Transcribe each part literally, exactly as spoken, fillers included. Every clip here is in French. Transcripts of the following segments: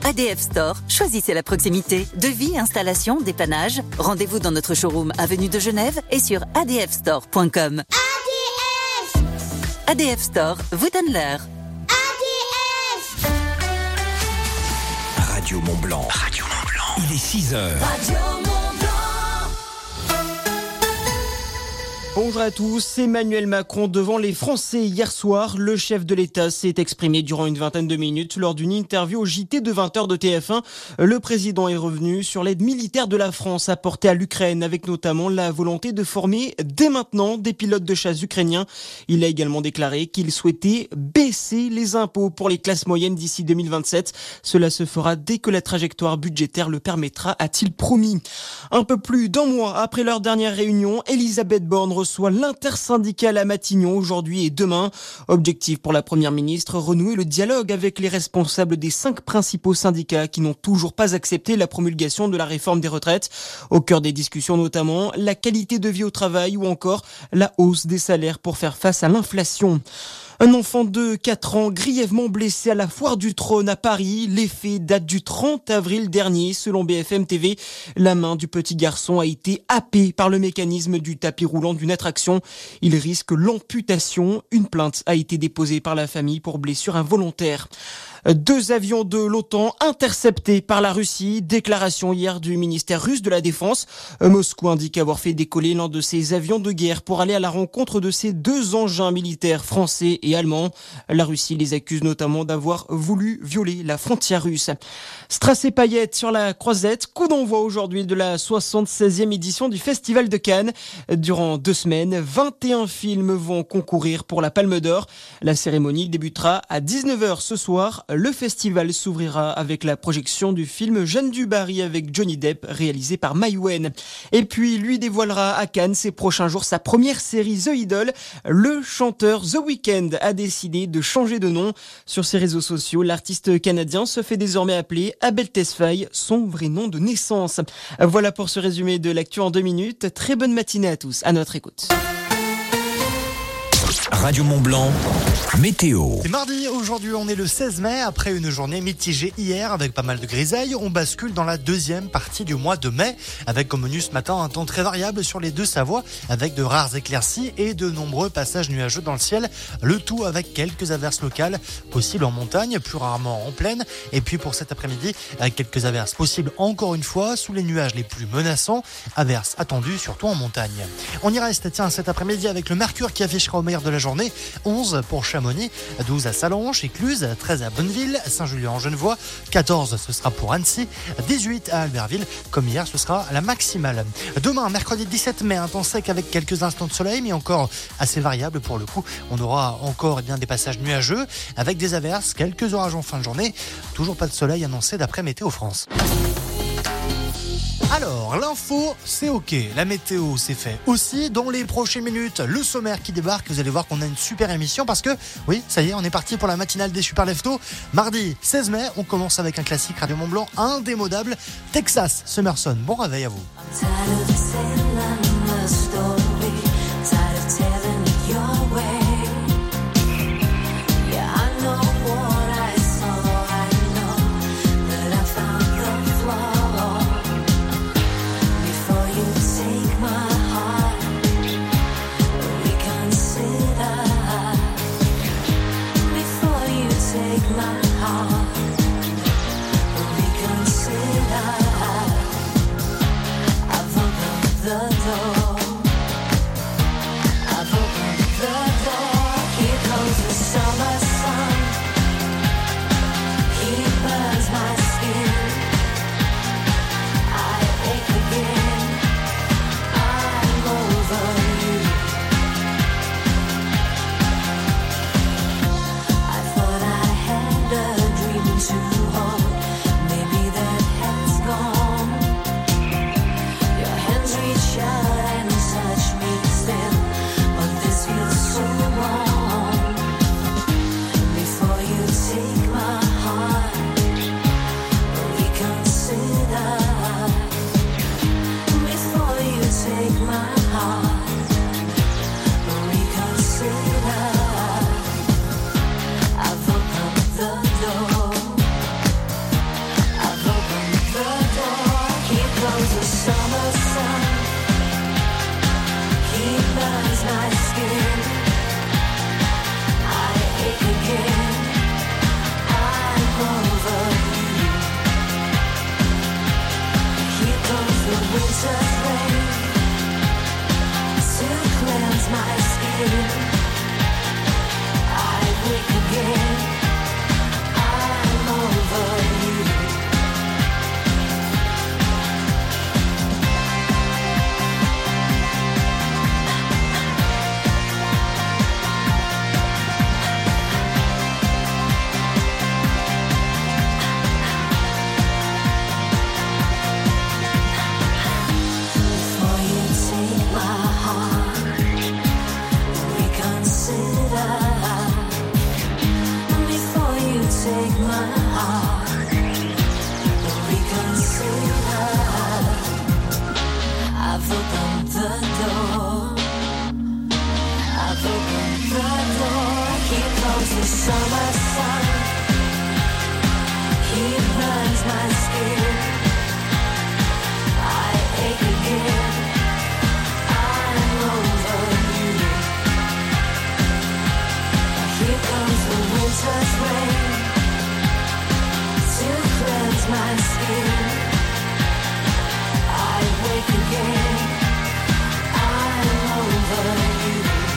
A D F Store, choisissez la proximité. Devis, installation, dépannage. Rendez-vous dans notre showroom avenue de Genève et sur a d f store point com. A D F A D F Store vous donne l'heure. A D F Radio Mont Blanc. Radio Mont Blanc. Il est six heures. Radio Mont Blanc. Bonjour à tous, Emmanuel Macron devant les Français hier soir. Le chef de l'État s'est exprimé durant une vingtaine de minutes lors d'une interview au J T de vingt heures de T F un. Le président est revenu sur l'aide militaire de la France apportée à l'Ukraine, avec notamment la volonté de former dès maintenant des pilotes de chasse ukrainiens. Il a également déclaré qu'il souhaitait baisser les impôts pour les classes moyennes d'ici deux mille vingt-sept. Cela se fera dès que la trajectoire budgétaire le permettra, a-t-il promis. Un peu plus d'un mois après leur dernière réunion, Elisabeth Borne reçoit l'intersyndicale à Matignon aujourd'hui et demain. Objectif pour la première ministre, renouer le dialogue avec les responsables des cinq principaux syndicats qui n'ont toujours pas accepté la promulgation de la réforme des retraites. Au cœur des discussions notamment, la qualité de vie au travail ou encore la hausse des salaires pour faire face à l'inflation. Un enfant de quatre ans grièvement blessé à la Foire du Trône à Paris. Les faits datent du trente avril dernier, selon B F M T V. La main du petit garçon a été happée par le mécanisme du tapis roulant d'une attraction. Il risque l'amputation. Une plainte a été déposée par la famille pour blessure involontaire. Deux avions de l'OTAN interceptés par la Russie. Déclaration hier du ministère russe de la Défense. Moscou indique avoir fait décoller l'un de ses avions de guerre pour aller à la rencontre de ces deux engins militaires français et allemands. La Russie les accuse notamment d'avoir voulu violer la frontière russe. Strass et paillettes sur la croisette. Coup d'envoi aujourd'hui de la soixante-seizième édition du Festival de Cannes. Durant deux semaines, vingt et un films vont concourir pour la Palme d'Or. La cérémonie débutera à dix-neuf heures ce soir. Le festival s'ouvrira avec la projection du film Jeanne du Barry avec Johnny Depp, réalisé par Maïwenn. Et puis, lui dévoilera à Cannes ces prochains jours sa première série The Idol. Le chanteur The Weeknd a décidé de changer de nom. Sur ses réseaux sociaux, l'artiste canadien se fait désormais appeler Abel Tesfaye, son vrai nom de naissance. Voilà pour ce résumé de l'actu en deux minutes. Très bonne matinée à tous, à notre écoute. Radio Mont Blanc, météo. C'est mardi, aujourd'hui on est le seize mai, après une journée mitigée hier avec pas mal de grisailles, on bascule dans la deuxième partie du mois de mai, avec comme menu ce matin un temps très variable sur les deux Savoies, avec de rares éclaircies et de nombreux passages nuageux dans le ciel, le tout avec quelques averses locales possibles en montagne, plus rarement en plaine, et puis pour cet après-midi, avec quelques averses possibles encore une fois sous les nuages les plus menaçants, averses attendues surtout en montagne. On y reste, tiens, cet après-midi avec le mercure qui affichera au meilleur de la journée, onze pour Chamonix, douze à Sallanches, Écluse, treize à Bonneville, Saint-Julien-en-Genevois, quatorze ce sera pour Annecy, dix-huit à Albertville, comme hier ce sera la maximale. Demain, mercredi dix-sept mai, un temps sec avec quelques instants de soleil, mais encore assez variable pour le coup. On aura encore eh bien, des passages nuageux avec des averses, quelques orages en fin de journée, toujours pas de soleil annoncé d'après Météo France. Alors, l'info, c'est ok. La météo, c'est fait aussi. Dans les prochaines minutes, le sommaire qui débarque. Vous allez voir qu'on a une super émission parce que, oui, ça y est, on est parti pour la matinale des Super Leftos. Mardi seize mai, on commence avec un classique Radio Mont Blanc indémodable. Texas Summerson. Bon réveil à vous. The burns my skin. I wake again. I'm over you.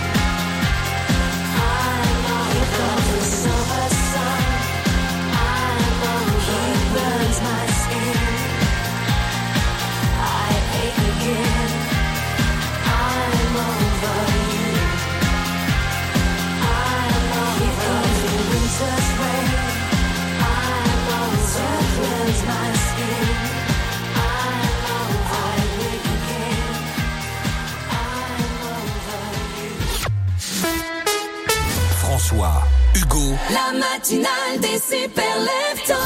I'm over the silver sun. I'm over you. Burns my skin. I ache again. I'm over you. I'm over the winter's rain. I'm over burns my skin. I'm over. I wake again. I'm over you. François, Hugo, La matinale des super leftos.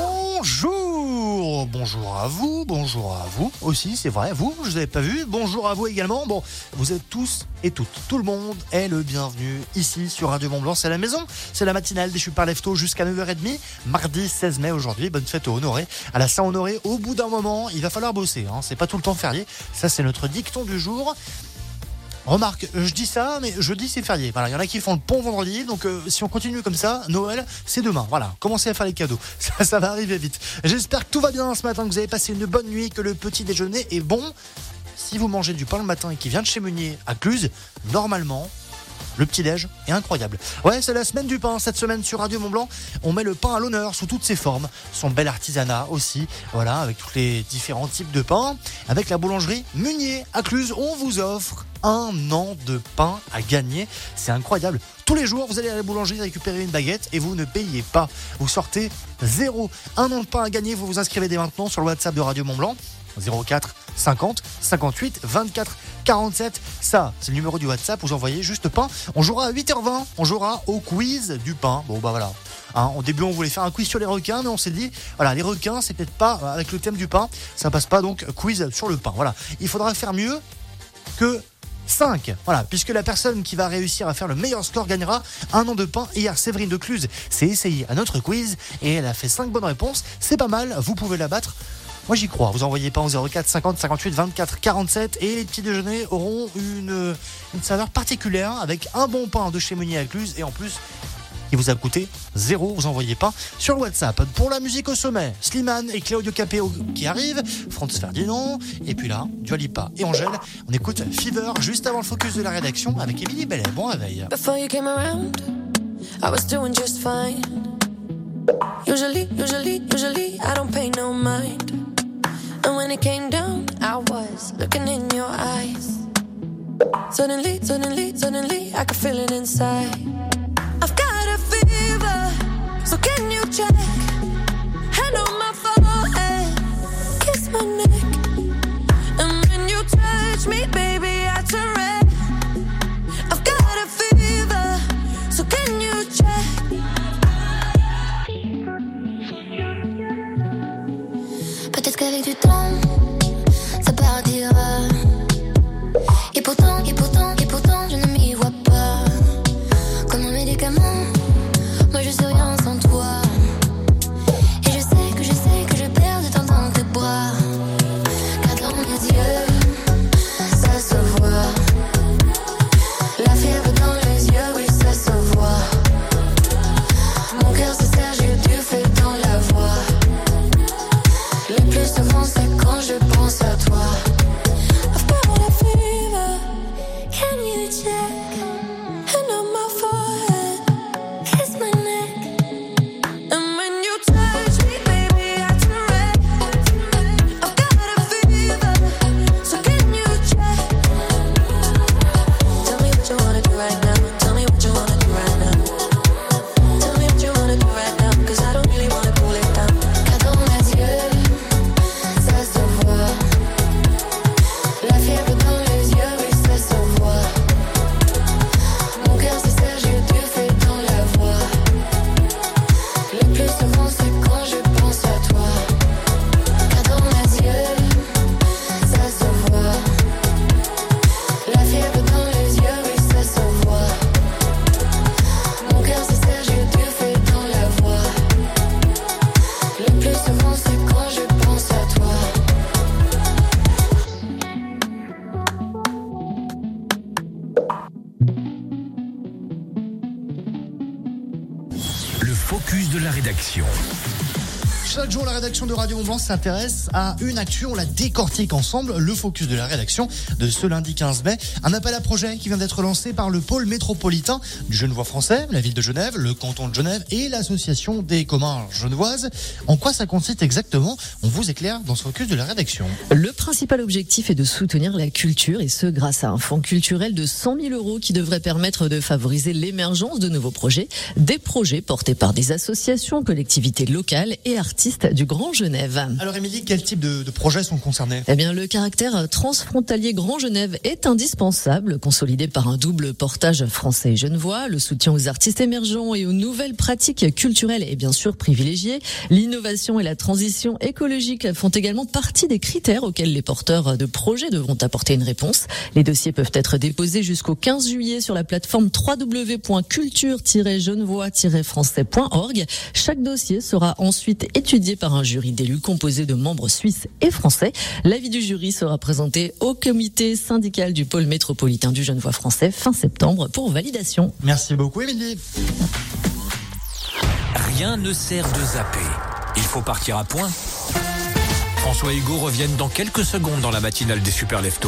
Bonjour, bonjour à vous, bonjour à vous aussi, c'est vrai, vous, je vous avais pas vu, bonjour à vous également. Bon, vous êtes tous et toutes, tout le monde est le bienvenu ici sur Radio Mont-Blanc, c'est la maison, c'est la matinale des super leftos jusqu'à neuf heures trente, mardi seize mai aujourd'hui, bonne fête aux Honoré. À la Saint-Honoré, au bout d'un moment, il va falloir bosser, hein, c'est pas tout le temps férié, ça c'est notre dicton du jour. Remarque, je dis ça, mais jeudi c'est férié. Voilà, il y en a qui font le pont vendredi, donc euh, si on continue comme ça, Noël c'est demain. Voilà, commencez à faire les cadeaux, ça, ça va arriver vite. J'espère que tout va bien ce matin, que vous avez passé une bonne nuit, que le petit déjeuner est bon. Si vous mangez du pain le matin et qui vient de chez Meunier à Cluse, normalement, le petit-déj est incroyable. Ouais, c'est la semaine du pain. Cette semaine sur Radio Mont-Blanc, on met le pain à l'honneur sous toutes ses formes. Son bel artisanat aussi. Voilà, avec tous les différents types de pain. Avec la boulangerie Meunier à Cluse, on vous offre un an de pain à gagner. C'est incroyable. Tous les jours, vous allez à la boulangerie récupérer une baguette et vous ne payez pas. Vous sortez zéro. Un an de pain à gagner. Vous vous inscrivez dès maintenant sur le WhatsApp de Radio Mont-Blanc. zéro quatre cinquante cinquante-huit vingt-quatre quarante-sept. Ça, c'est le numéro du WhatsApp. Vous envoyez juste pain. On jouera à huit heures vingt. On jouera au quiz du pain. Bon, bah voilà. Hein, au début, on voulait faire un quiz sur les requins, mais on s'est dit, voilà, les requins, c'est peut-être pas avec le thème du pain. Ça passe pas, donc quiz sur le pain. Voilà. Il faudra faire mieux que cinq. Voilà, puisque la personne qui va réussir à faire le meilleur score gagnera un an de pain. Hier, Séverine de Cluse s'est essayée à notre quiz et elle a fait cinq bonnes réponses. C'est pas mal. Vous pouvez la battre. Moi j'y crois, vous envoyez pas en zéro quatre cinquante cinquante-huit vingt-quatre quarante-sept et les petits déjeuners auront une, une saveur particulière avec un bon pain de chez Meunier à Cluse et en plus il vous a coûté zéro, vous envoyez pas sur le WhatsApp. Pour la musique au sommet, Slimane et Claudio Capéo qui arrivent, Franz Ferdinand et puis là, Dua Lipa et Angèle. On écoute Fever juste avant le focus de la rédaction avec Émilie Bellet. Bon réveil. Before you came around, I was doing just fine. Usually, usually, usually I don't pay no mind. And when it came down, I was looking in your eyes. Suddenly, suddenly, suddenly, I could feel it inside. I've got a fever, so can you check? Hand on my forehead, kiss my neck. And when you touch me, baby, I turn red. I've got a fever, so can you check? Peut-être qu'avec du temps, ça partira. Et pourtant, et pourtant, et pourtant, je ne m'y vois pas. Comme un médicament, moi je suis rien sans toi. Et je sais que je sais que je perds de temps dans tes bras. Car dans mes yeux, ça se voit. La fièvre dans les yeux, oui, ça se voit. Mon cœur se serre, j'ai du feu dans la voix. Le plus souvent c'est quand je pense à toi. I've got a fever, can you check? Hand on my forehead, kiss my neck. And when you touch me, baby, I turn red. I've got a fever, so can you check? Tell me what you wanna do right now. Tell me what you wanna do right now. Tell me what you wanna do right now, 'cause I don't really wanna cool it down. Car dans mes yeux, ça se voit. La fièvre dans les yeux, oui, ça se voit. Mon cœur se serre, j'ai du feu dans la voix. Le plus souvent, c'est quand je pense à toi. Car dans mes yeux, ça se voit. La fièvre dans les yeux, oui, ça se voit. Mon cœur se serre, j'ai du feu dans la voix. Le plus souvent, c'est quand je pense à toi. le focus de la rédaction. Chaque jour, la rédaction de Radio Mont-Blanc s'intéresse à une actu. On la décortique ensemble. Le focus de la rédaction de ce lundi quinze mai. Un appel à projet qui vient d'être lancé par le pôle métropolitain du Genevois français, la ville de Genève, le canton de Genève et l'association des communs genevoises. En quoi ça consiste exactement? On vous éclaire dans ce focus de la rédaction. Le principal objectif est de soutenir la culture et ce grâce à un fonds culturel de cent mille euros qui devrait permettre de favoriser l'émergence de nouveaux projets. Des projets portés par des associations, collectivités locales et artistes du Grand Genève. Alors Émilie, quel type de, de projets sont concernés? Eh bien, le caractère transfrontalier Grand Genève est indispensable, consolidé par un double portage français et genevois. Le soutien aux artistes émergents et aux nouvelles pratiques culturelles est bien sûr privilégié. L'innovation et la transition écologique font également partie des critères auxquels les porteurs de projets devront apporter une réponse. Les dossiers peuvent être déposés jusqu'au quinze juillet sur la plateforme w w w point culture tiret genevois tiret français point org. Chaque dossier sera ensuite étudié par un jury d'élus composé de membres suisses et français. L'avis du jury sera présenté au comité syndical du pôle métropolitain du Genevois français fin septembre pour validation. Merci beaucoup Émilie. Rien ne sert de zapper. Il faut partir à point. François et Hugo reviennent dans quelques secondes dans la matinale des Super Leftos.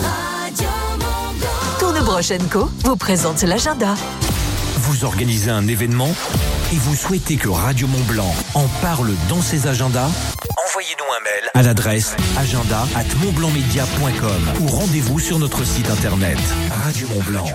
Tournebroche and Co vous présente l'agenda. Vous organisez un événement et vous souhaitez que Radio Mont-Blanc en parle dans ses agendas? Envoyez-nous un mail à l'adresse agenda arobase montblancmedia point com ou rendez-vous sur notre site internet. Radio Mont-Blanc,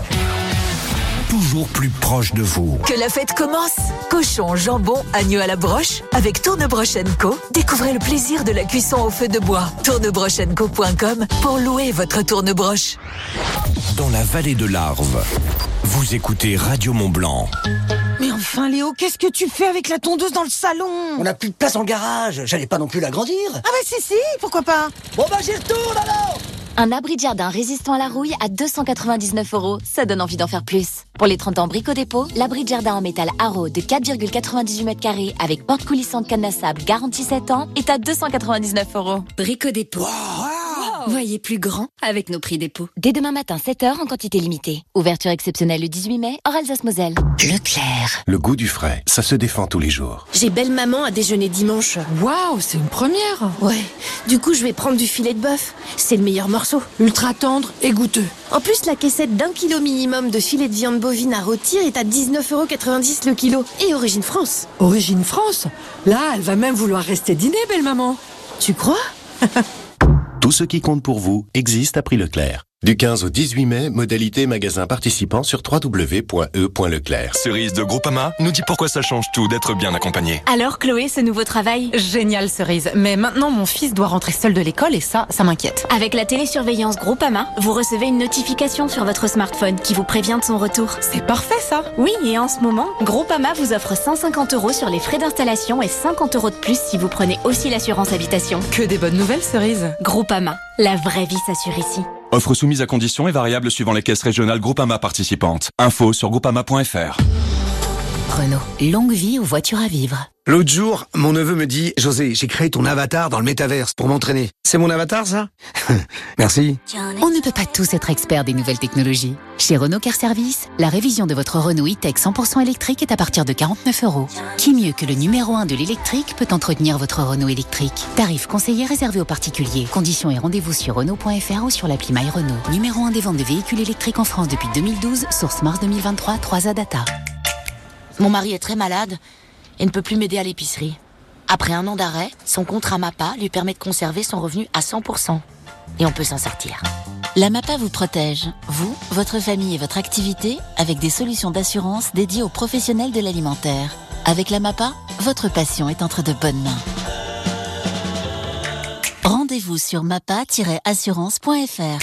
toujours plus proche de vous. Que la fête commence! Cochon, jambon, agneau à la broche. Avec Tournebroche and Co, découvrez le plaisir de la cuisson au feu de bois. tournebroche and co point com pour louer votre tournebroche. Dans la vallée de l'Arve, vous écoutez Radio Mont-Blanc. Mais enfin Léo, qu'est-ce que tu fais avec la tondeuse dans le salon? On n'a plus de place en garage, j'allais pas non plus l'agrandir. Ah bah si si, pourquoi pas? Bon bah j'y retourne alors. Un abri de jardin résistant à la rouille à deux cent quatre-vingt-dix-neuf euros, ça donne envie d'en faire plus. Pour les trente ans Brico Dépôt, l'abri de jardin en métal Haro de quatre virgule quatre-vingt-dix-huit mètres carrés avec porte coulissante canne à sable garantie sept ans est à deux cent quatre-vingt-dix-neuf euros. Brico Dépôt. Wow. Voyez plus grand avec nos prix dépôt. Dès demain matin, sept heures en quantité limitée. Ouverture exceptionnelle le dix-huit mai, hors Alsace-Moselle. Leclerc. Le goût du frais, ça se défend tous les jours. J'ai belle maman à déjeuner dimanche. Waouh, c'est une première. Ouais, du coup je vais prendre du filet de bœuf. C'est le meilleur morceau. Ultra tendre et goûteux. En plus, la caissette d'un kilo minimum de filet de viande bovine à rôtir est à dix-neuf euros quatre-vingt-dix le kilo. Et Origine France. Origine France? Là, elle va même vouloir rester dîner, belle maman. Tu crois? Tout ce qui compte pour vous existe à prix Leclerc. Du quinze au dix-huit mai, modalité magasin participant sur w w w point e point leclerc. Cerise de Groupama nous dit pourquoi ça change tout d'être bien accompagné. Alors Chloé, ce nouveau travail? Génial Cerise, mais maintenant mon fils doit rentrer seul de l'école et ça, ça m'inquiète. Avec la télésurveillance Groupama, vous recevez une notification sur votre smartphone qui vous prévient de son retour. C'est parfait ça. Oui, et en ce moment, Groupama vous offre cent cinquante euros sur les frais d'installation et cinquante euros de plus si vous prenez aussi l'assurance habitation. Que des bonnes nouvelles Cerise. Groupama, la vraie vie s'assure ici. Offre soumise à conditions et variable suivant les caisses régionales Groupama participantes. Info sur groupama point f r. Renault, longue vie aux voitures à vivre. L'autre jour, mon neveu me dit « José, j'ai créé ton avatar dans le métaverse pour m'entraîner. C'est mon avatar, ça ?» Merci. On ne peut pas tous être experts des nouvelles technologies. Chez Renault Car Service, la révision de votre Renault e-Tech cent pour cent électrique est à partir de quarante-neuf euros. Qui mieux que le numéro un de l'électrique peut entretenir votre Renault électrique? Tarif conseillé réservé aux particuliers. Conditions et rendez-vous sur Renault point f r ou sur l'appli My Renault. Numéro un des ventes de véhicules électriques en France depuis deux mille douze, source mars deux mille vingt-trois, trois A Data. Mon mari est très malade et ne peut plus m'aider à l'épicerie. Après un an d'arrêt, son contrat MAPA lui permet de conserver son revenu à cent pour cent. Et on peut s'en sortir. La MAPA vous protège, vous, votre famille et votre activité, avec des solutions d'assurance dédiées aux professionnels de l'alimentaire. Avec la MAPA, votre passion est entre de bonnes mains. Rendez-vous sur mapa tiret assurance point f r.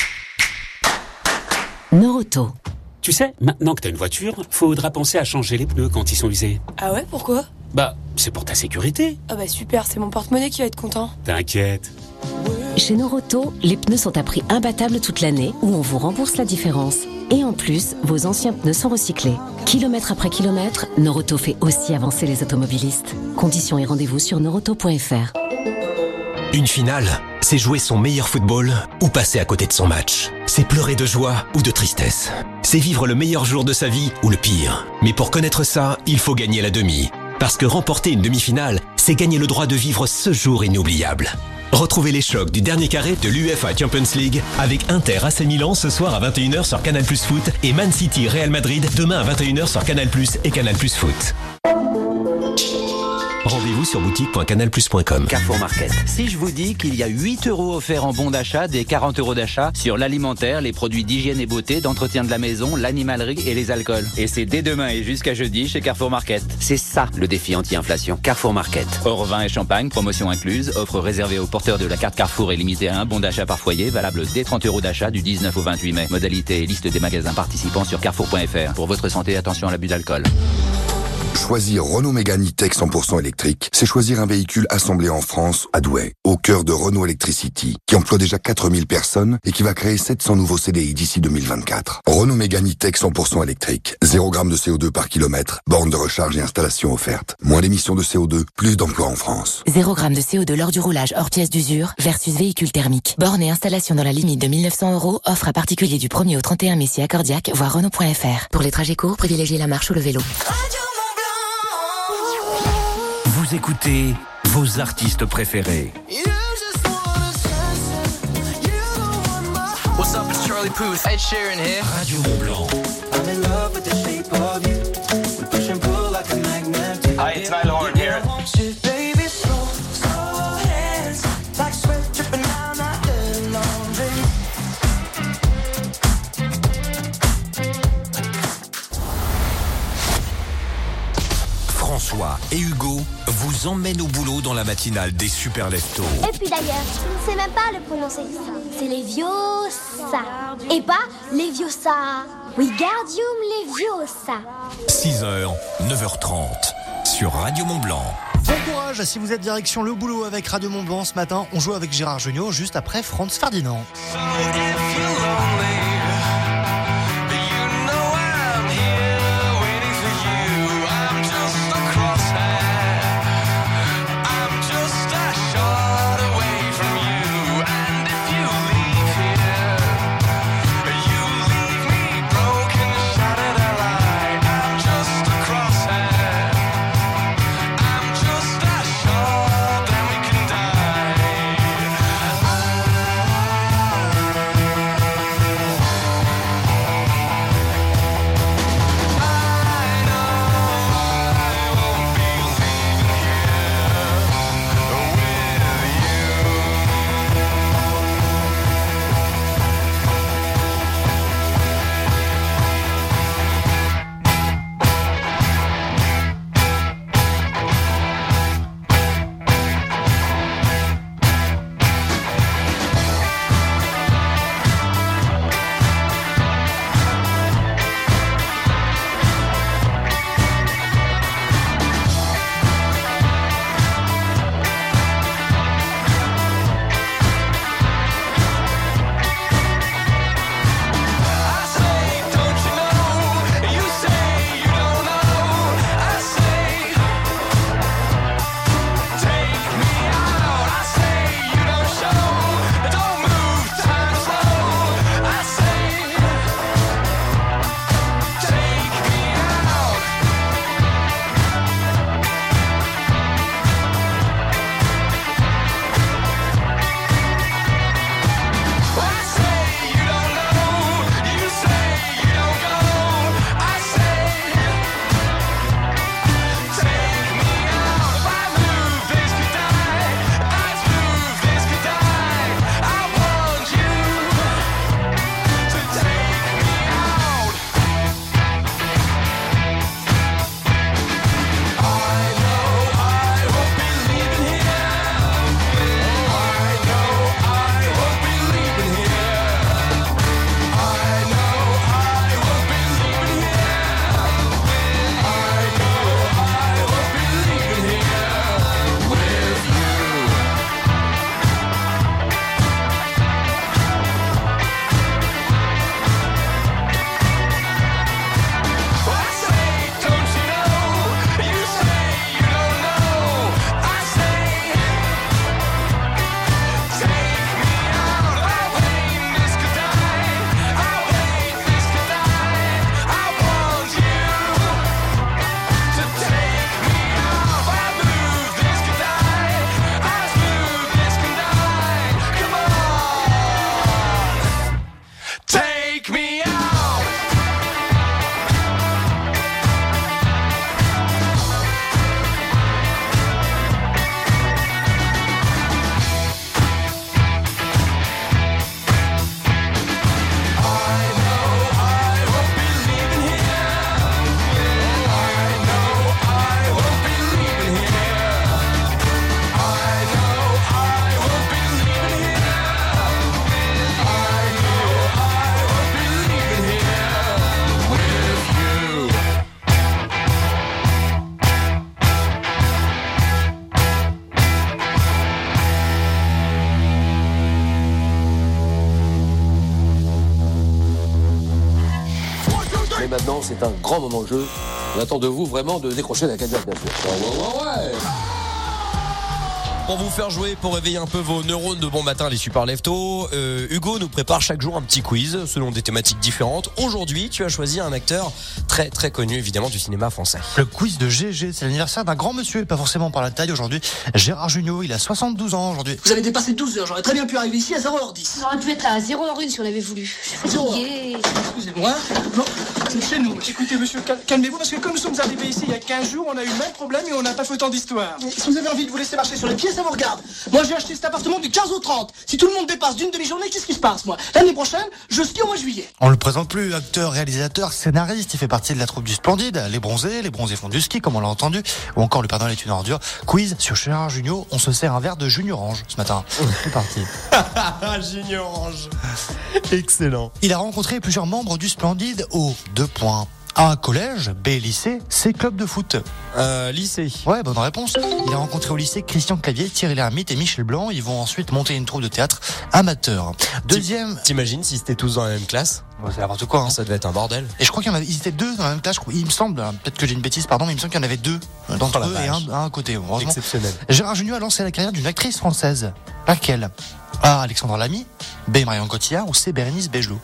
Noroto. Tu sais, maintenant que t'as une voiture, faudra penser à changer les pneus quand ils sont usés. Ah ouais, pourquoi? Bah, c'est pour ta sécurité. Ah bah super, c'est mon porte-monnaie qui va être content. T'inquiète. Chez Noroto, les pneus sont à prix imbattable toute l'année où on vous rembourse la différence. Et en plus, vos anciens pneus sont recyclés. Kilomètre après kilomètre, Noroto fait aussi avancer les automobilistes. Conditions et rendez-vous sur noroto point f r. Une finale, c'est jouer son meilleur football ou passer à côté de son match. C'est pleurer de joie ou de tristesse. C'est vivre le meilleur jour de sa vie ou le pire. Mais pour connaître ça, il faut gagner la demi. Parce que remporter une demi-finale, c'est gagner le droit de vivre ce jour inoubliable. Retrouvez les chocs du dernier carré de l'U E F A Champions League avec Inter A C Milan ce soir à vingt et une heures sur Canal Plus Foot et Man City Real Madrid demain à vingt et une heures sur Canal Plus et Canal Plus Foot. Rendez-vous sur boutique point canal plus point com. Carrefour Market. Si je vous dis qu'il y a huit euros offerts en bon d'achat, des quarante euros d'achat sur l'alimentaire, les produits d'hygiène et beauté, d'entretien de la maison, l'animalerie et les alcools. Et c'est dès demain et jusqu'à jeudi chez Carrefour Market. C'est ça le défi anti-inflation. Carrefour Market. Hors vin et champagne, promotion incluse, offre réservée aux porteurs de la carte Carrefour et limitée à un bon d'achat par foyer, valable dès trente euros d'achat du dix-neuf au vingt-huit mai. Modalité et liste des magasins participants sur carrefour point f r. Pour votre santé, attention à l'abus d'alcool. Choisir Renault Mégane E-Tech cent pour cent électrique, c'est choisir un véhicule assemblé en France, à Douai, au cœur de Renault Electricity, qui emploie déjà quatre mille personnes et qui va créer sept cents nouveaux C D I d'ici deux mille vingt-quatre. Renault Mégane E-Tech cent pour cent électrique, zéro gramme de C O deux par kilomètre, borne de recharge et installation offerte. Moins d'émissions de C O deux, plus d'emplois en France. zéro gramme de C O deux lors du roulage hors pièce d'usure versus véhicule thermique. Borne et installation dans la limite de mille neuf cents euros, offre à particulier du premier au trente et un mai si accordiaque, voir Renault point f r. Pour les trajets courts, privilégiez la marche ou le vélo. Vous écoutez vos artistes préférés. What's up, it's Charlie Puth. Ed Sheeran here. Radio Mont Blanc. I'm in love with the shape of you. We push and pull like a magnet. Hi, it's Niall Horan here. Baby, slow, slow hands, like sweat dripping down our dirty laundry. François et Hugo vous emmènent au boulot dans la matinale des Super Leftos. Et puis d'ailleurs, je ne sais même pas le prononcer. C'est les Viosa. Et pas les Viosa. Wingardium Leviosa. six heures, neuf heures trente sur Radio Mont Blanc. Bon courage si vous êtes direction le boulot avec Radio Mont Blanc ce matin. On joue avec Gérard Jugnot juste après Franz Ferdinand. maintenant, c'est un grand moment de jeu. On attend de vous vraiment de décrocher la Cadillac, bien sûr. Ouais, ouais, ouais. Pour vous faire jouer, pour réveiller un peu vos neurones de bon matin, les super leftos, euh, Hugo nous prépare chaque jour un petit quiz selon des thématiques différentes. Aujourd'hui, tu as choisi un acteur très très connu évidemment du cinéma français. Le quiz de G G, c'est l'anniversaire d'un grand monsieur, et pas forcément par la taille aujourd'hui. Gérard Jugnot, il a soixante-douze ans aujourd'hui. Vous avez dépassé douze heures, j'aurais très bien pu arriver ici à zéro heure dix. On aurait pu être là à zéro heure une si on avait voulu. Je suis fatiguée. Excusez-moi. Non, c'est chez nous. Écoutez, monsieur, cal- calmez-vous, parce que comme nous sommes arrivés ici il y a quinze jours, on a eu le même problème et on n'a pas fait autant d'histoire. Si vous avez envie de vous laisser marcher sur les pieds, ça vous regarde. Moi, j'ai acheté cet appartement du quinze au trente. Si tout le monde dépasse d'une demi-journée, qu'est-ce qui se passe, moi? L'année prochaine, je skie au mois de juillet. On le présente plus, acteur, réalisateur, scénariste, il fait partie de la troupe du Splendide, les bronzés, les bronzés font du ski, comme on l'a entendu, ou encore le Père Noël est une ordure. Quiz sur Gérard Jugnot, on se sert un verre de Junior Orange ce matin. C'est parti. Junior Orange. Excellent. Il a rencontré plusieurs membres du Splendide au deux points. A, collège, B, lycée, C, club de foot. Euh, lycée. Ouais, bonne réponse. Il a rencontré au lycée Christian Clavier, Thierry Lhermitte et Michel Blanc. Ils vont ensuite monter une troupe de théâtre amateur. Deuxième. T'imagines si c'était tous dans la même classe? Ouais, c'est n'importe quoi, hein. Ça devait être un bordel. Et je crois qu'il y en avait, ils étaient deux dans la même classe. Il me semble, peut-être que j'ai une bêtise, pardon, mais il me semble qu'il y en avait deux d'entre Oh eux et un, un à côté. Heureusement. Exceptionnel. Gérard Jugnot a lancé la carrière d'une actrice française. Laquelle? A, Alexandra Lamy, B, Marion Cotillard ou C, Bérénice Begelot.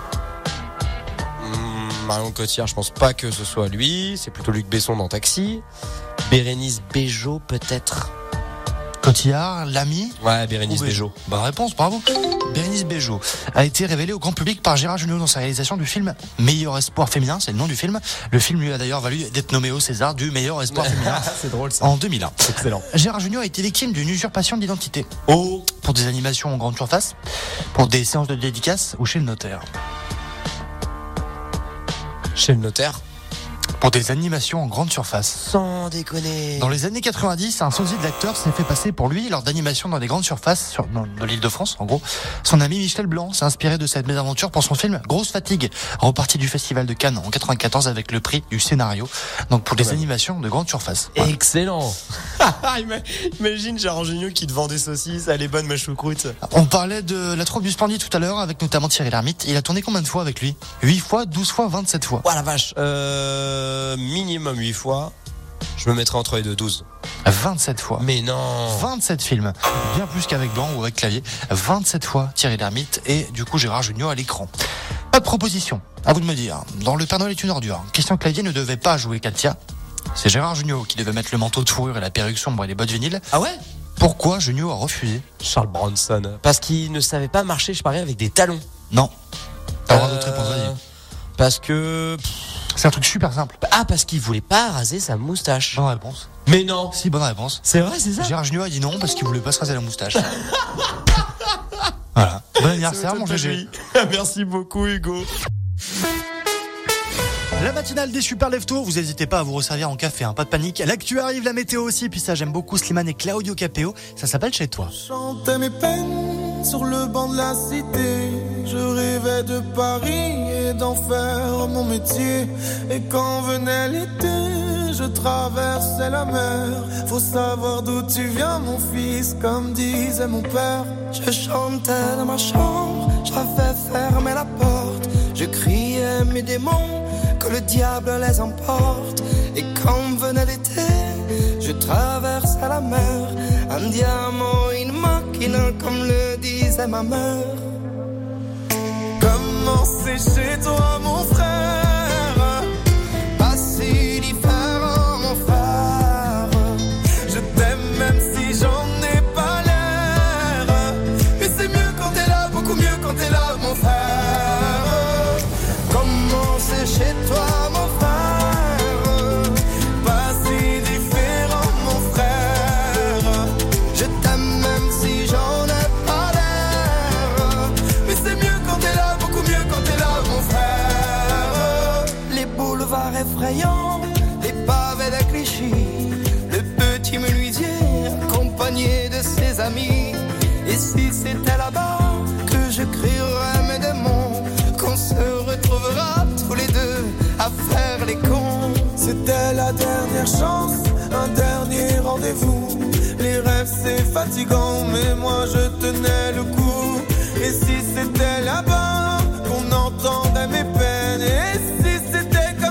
Marion Cotillard, je pense pas que ce soit lui. C'est plutôt Luc Besson dans Taxi. Bérénice Begelot, peut-être. Cotillard, Lamy. Ouais, Bérénice Begelot. Bonne réponse, bravo. Bérénice Begelot a été révélée au grand public par Gérard Jugnot dans sa réalisation du film Meilleur espoir féminin, c'est le nom du film. Le film lui a d'ailleurs valu d'être nommé au César du meilleur espoir féminin. C'est drôle ça. En deux mille un. Excellent. Gérard Jugnot a été victime d'une usurpation d'identité. Oh. Pour des animations en grande surface, pour des séances de dédicaces ou chez le notaire. Chez le notaire. Pour des animations en grande surface. Sans déconner. Dans les années quatre-vingt-dix, un sosie de l'acteur s'est fait passer pour lui lors d'animations dans des grandes surfaces sur, dans, de l'Île-de-France, en gros. Son ami Michel Blanc s'est inspiré de cette mésaventure pour son film Grosse Fatigue, reparti du Festival de Cannes en quatre-vingt-quatorze avec le prix du scénario. Donc pour des ouais. animations de grande surface. Voilà. Excellent. Imagine Gérard Jugnot qui te vend des saucisses, elle est bonne ma choucroute. On parlait de la troupe du Splendide tout à l'heure avec notamment Thierry Lhermitte. Il a tourné combien de fois avec lui? huit fois, douze fois, vingt-sept fois. Oh la vache. Euh, minimum huit fois. Je me mettrai entre les deux, douze. vingt-sept fois. Mais non. vingt-sept films. Bien plus qu'avec Blanc ou avec Clavier. vingt-sept fois Thierry Lhermitte et du coup Gérard Jugnot à l'écran. Pas de proposition. À vous de me dire. Dans Le Père Noël est une ordure, Christian Clavier ne devait pas jouer Katia. C'est Gérard Jugnot qui devait mettre le manteau de fourrure et la perruque sombre et les bottes vinyles. Ah ouais? Pourquoi Jugnot a refusé? Charles Bronson. Parce qu'il ne savait pas marcher, je parie, avec des talons. Non. T'as le droit euh... d'autres réponses, vas-y. Parce que... C'est un truc super simple. Ah, parce qu'il voulait pas raser sa moustache. Bonne réponse. Mais non. Si, bonne réponse. C'est vrai, c'est ça? Gérard Jugnot a dit non parce qu'il voulait pas se raser la moustache. Voilà. Bon anniversaire, mon G G. Merci beaucoup, Hugo. La matinale des super leftos, vous n'hésitez pas à vous resservir en café, hein, pas de panique. L'actu arrive, la météo aussi, puis ça j'aime beaucoup Slimane et Claudio Capéo, ça s'appelle Chez toi. Je chantais mes peines sur le banc de la cité, je rêvais de Paris et d'en faire mon métier. Et quand venait l'été, je traversais la mer. Faut savoir d'où tu viens mon fils, comme disait mon père. Je chantais dans ma chambre, j'avais fermé la porte, je criais mes démons, que le diable les emporte. Et quand venait l'été, je traversais la mer, un diamant, une machine, comme le disait ma mère. Comment c'est chez toi mon frère, pas si différent mon frère. Je t'aime même si j'en ai pas l'air, mais c'est mieux quand t'es là, beaucoup mieux quand t'es là mon frère. Comment c'est chez toi mon frère, pas si différent mon frère. Je t'aime même si j'en ai pas l'air, mais c'est mieux quand t'es là, beaucoup mieux quand t'es là mon frère. Les boulevards effrayants, les pavés de Clichy, le petit menuisier accompagné de ses amis. Et si c'était là-bas que je crierais mes démons, qu'on se retrouvera tous les deux à faire les cons. C'était la dernière chance, un dernier rendez-vous. Les rêves c'est fatigant, mais moi je tenais le coup. Et si c'était là-bas qu'on entendait mes peines, et si c'était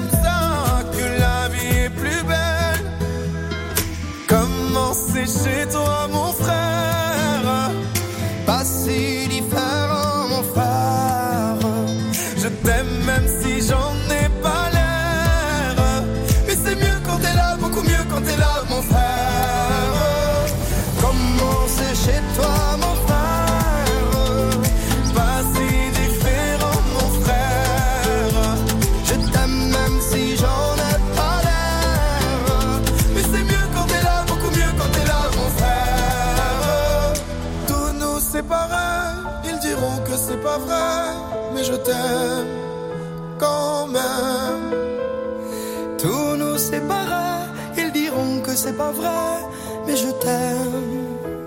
chez toi mon frère, pas si différent mon frère. Je t'aime même si j'en ai pas l'air, mais c'est mieux quand t'es là, beaucoup mieux quand t'es là mon frère. Comment c'est chez toi mon frère, pas si différent mon frère. Je t'aime même si j'en ai pas l'air, mais c'est mieux quand t'es là, beaucoup mieux quand t'es là mon frère. Tous nous séparer, ils diront que c'est pas vrai, mais je t'aime quand même. Tous nous séparer, ils diront que c'est pas vrai, mais je t'aime.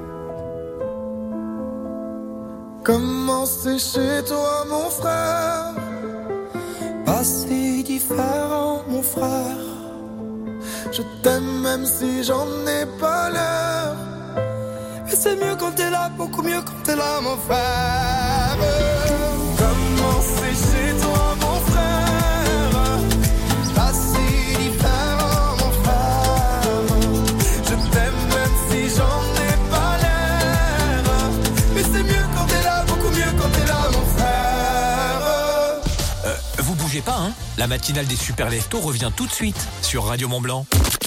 Comment c'est chez toi mon frère, pas si différent mon frère. Je t'aime même si j'en ai pas l'air, mais c'est mieux quand t'es là, beaucoup mieux quand t'es là mon frère. Comment c'est chez toi mon frère, pas si différent mon frère. Je t'aime même si j'en ai pas l'air, mais c'est mieux quand t'es là, beaucoup mieux quand t'es là mon frère. Euh, vous bougez pas, hein? La matinale des Super Leftos revient tout de suite sur Radio Mont-Blanc.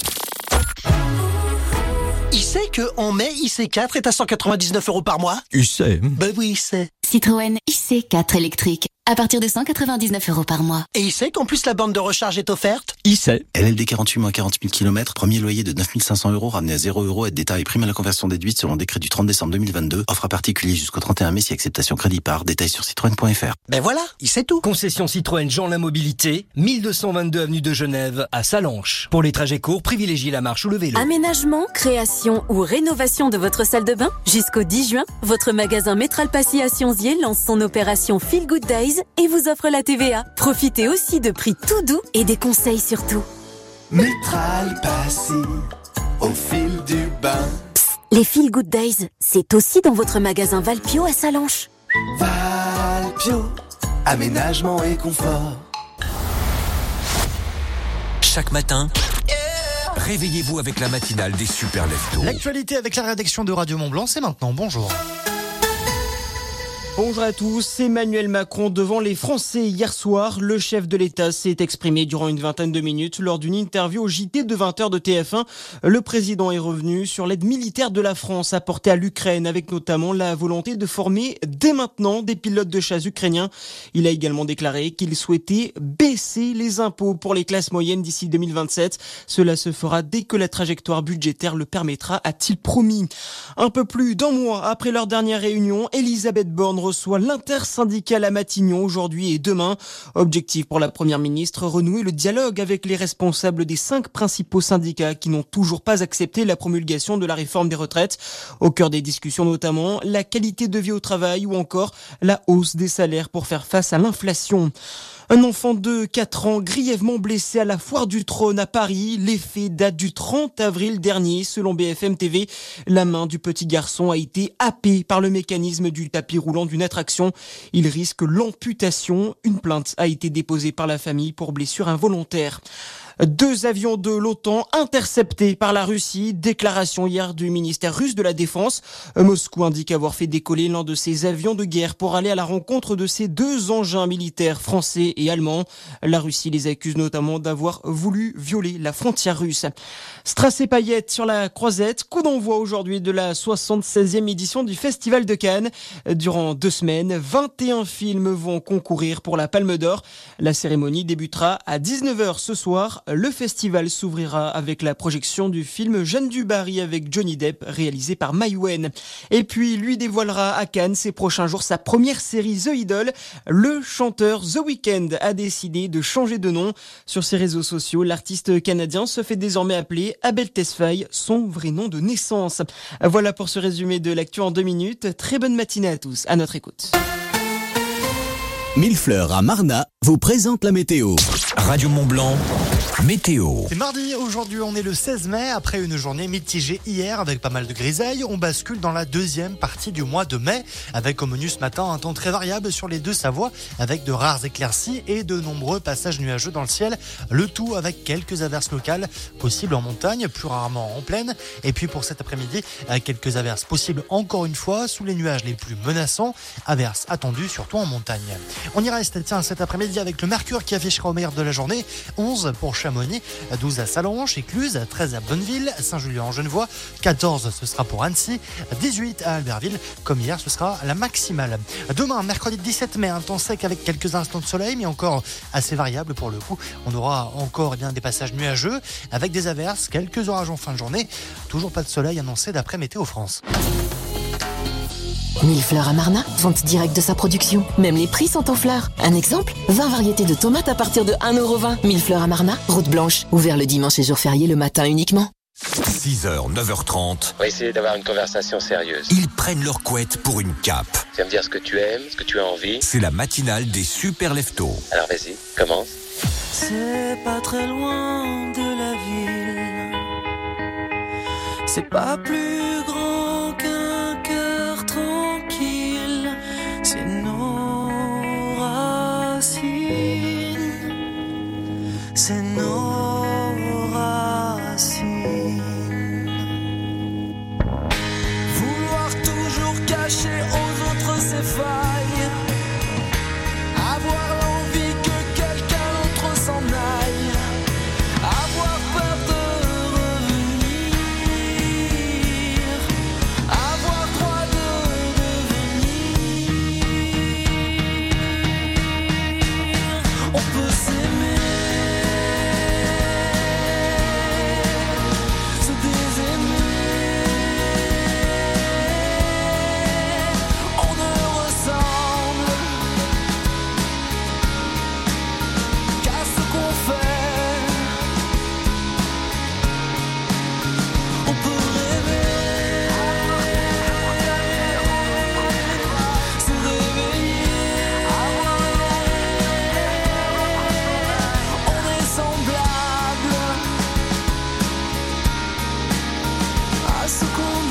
Il sait qu'en mai, I C quatre est à cent quatre-vingt-dix-neuf euros par mois? Il sait. Ben oui, il sait. Citroën I C quatre électrique, à partir de cent quatre-vingt-dix-neuf euros par mois. Et il sait qu'en plus la bande de recharge est offerte? Il sait. L L D quarante-huit mois quarante mille kilomètres, premier loyer de neuf mille cinq cents euros ramené à zéro euros, aide d'État et prime à la conversion déduite selon décret du trente décembre deux mille vingt-deux. Offre à particulier jusqu'au trente et un mai si acceptation crédit par. Détails sur citroën point f r. Ben voilà, il sait tout. Concession Citroën Jean La Mobilité, mille deux cent vingt-deux avenue de Genève à Sallanches. Pour les trajets courts, privilégiez la marche ou le vélo. Aménagement, création ou rénovation de votre salle de bain? Jusqu'au dix juin, votre magasin Métral Passy à Sionzier lance son opération Feel Good Days et vous offre la T V A. Profitez aussi de prix tout doux et des conseils surtout. Métral Passy, au fil du bain. Psst, les Feel Good Days, c'est aussi dans votre magasin Valpio à Sallanches. Valpio, aménagement et confort. Chaque matin, réveillez-vous avec la matinale des Super Leftos. L'actualité avec la rédaction de Radio Mont-Blanc, c'est maintenant. Bonjour. Bonjour à tous. Emmanuel Macron devant les Français hier soir. Le chef de l'État s'est exprimé durant une vingtaine de minutes lors d'une interview au J T de vingt heures de T F un. Le président est revenu sur l'aide militaire de la France apportée à l'Ukraine, avec notamment la volonté de former dès maintenant des pilotes de chasse ukrainiens. Il a également déclaré qu'il souhaitait baisser les impôts pour les classes moyennes d'ici deux mille vingt-sept. Cela se fera dès que la trajectoire budgétaire le permettra, a-t-il promis. Un peu plus d'un mois après leur dernière réunion, Elisabeth Borne reçoit l'intersyndicale à Matignon aujourd'hui et demain. Objectif pour la première ministre, renouer le dialogue avec les responsables des cinq principaux syndicats qui n'ont toujours pas accepté la promulgation de la réforme des retraites. Au cœur des discussions notamment, la qualité de vie au travail ou encore la hausse des salaires pour faire face à l'inflation. Un enfant de quatre ans grièvement blessé à la Foire du Trône à Paris. Les faits datent du trente avril dernier, selon B F M T V. La main du petit garçon a été happée par le mécanisme du tapis roulant d'une attraction. Il risque l'amputation. Une plainte a été déposée par la famille pour blessure involontaire. Deux avions de l'OTAN interceptés par la Russie. Déclaration hier du ministère russe de la Défense. Moscou indique avoir fait décoller l'un de ses avions de guerre pour aller à la rencontre de ces deux engins militaires français et allemands. La Russie les accuse notamment d'avoir voulu violer la frontière russe. Strass et paillettes sur la croisette. Coup d'envoi aujourd'hui de la soixante-seizième édition du Festival de Cannes. Durant deux semaines, vingt et un films vont concourir pour la Palme d'Or. La cérémonie débutera à dix-neuf heures ce soir. Le festival s'ouvrira avec la projection du film Jeanne du Barry avec Johnny Depp, réalisé par Maïwenn. Et puis, lui dévoilera à Cannes ces prochains jours sa première série The Idol. Le chanteur The Weeknd a décidé de changer de nom. Sur ses réseaux sociaux, l'artiste canadien se fait désormais appeler Abel Tesfaye, son vrai nom de naissance. Voilà pour ce résumé de l'actu en deux minutes. Très bonne matinée à tous. À notre écoute. Millefleurs à Marna vous présente la météo. Radio Mont-Blanc, Météo. C'est mardi, aujourd'hui on est le seize mai, après une journée mitigée hier avec pas mal de grisailles, on bascule dans la deuxième partie du mois de mai, avec au menu ce matin un temps très variable sur les deux Savoies, avec de rares éclaircies et de nombreux passages nuageux dans le ciel, le tout avec quelques averses locales possibles en montagne, plus rarement en plaine, et puis pour cet après-midi, quelques averses possibles encore une fois sous les nuages les plus menaçants, averses attendues surtout en montagne. On y reste, tiens, cet après-midi avec le mercure qui affichera au meilleur de la journée, onze pour Chamonix, douze à Sallanches, Écluse, treize à Bonneville, Saint-Julien-en-Genevois, quatorze ce sera pour Annecy, dix-huit à Albertville, comme hier ce sera la maximale. Demain, mercredi dix-sept mai, un temps sec avec quelques instants de soleil, mais encore assez variable pour le coup. On aura encore eh bien des passages nuageux avec des averses, quelques orages en fin de journée. Toujours pas de soleil annoncé d'après Météo France. Mille fleurs à Marna, vente directe de sa production. Même les prix sont en fleurs. Un exemple, vingt variétés de tomates à partir de un euro vingt. Mille fleurs à Marna, route blanche. Ouvert le dimanche et jour férié le matin uniquement. six heures, neuf heures trente. On va essayer d'avoir une conversation sérieuse. Ils prennent leur couette pour une cape. Tu vas me dire ce que tu aimes, ce que tu as envie. C'est la matinale des super leftos. Alors vas-y, commence. C'est pas très loin de la ville. C'est pas plus grand qu'un cœur tranquille. C'est nos racines. C'est nos racines. Vouloir toujours cacher aux autres ses failles. Avoir l'envie que quelqu'un d'autre s'en aille. Avoir peur de revenir. Avoir droit de devenir. On peut s'aimer, se désaimer. On ne ressemble qu'à ce qu'on fait. On peut rêver, se réveiller. On est semblable à ce qu'on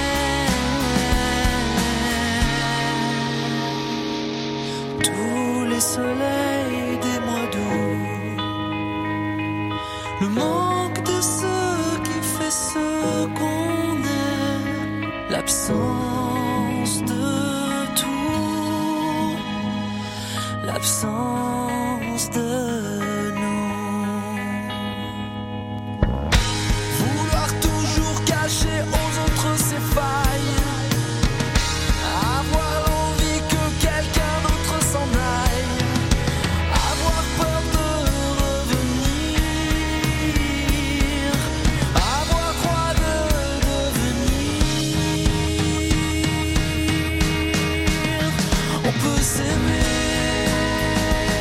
est. Tous les soleils des mois d'août, le manque de ce qui fait ce qu'on est, l'absence de tout, l'absence de nous. Vouloir toujours cacher aux autres ses failles. Avoir l'envie que quelqu'un d'autre s'en aille. Avoir peur de revenir. Avoir droit de devenir. On peut s'aimer,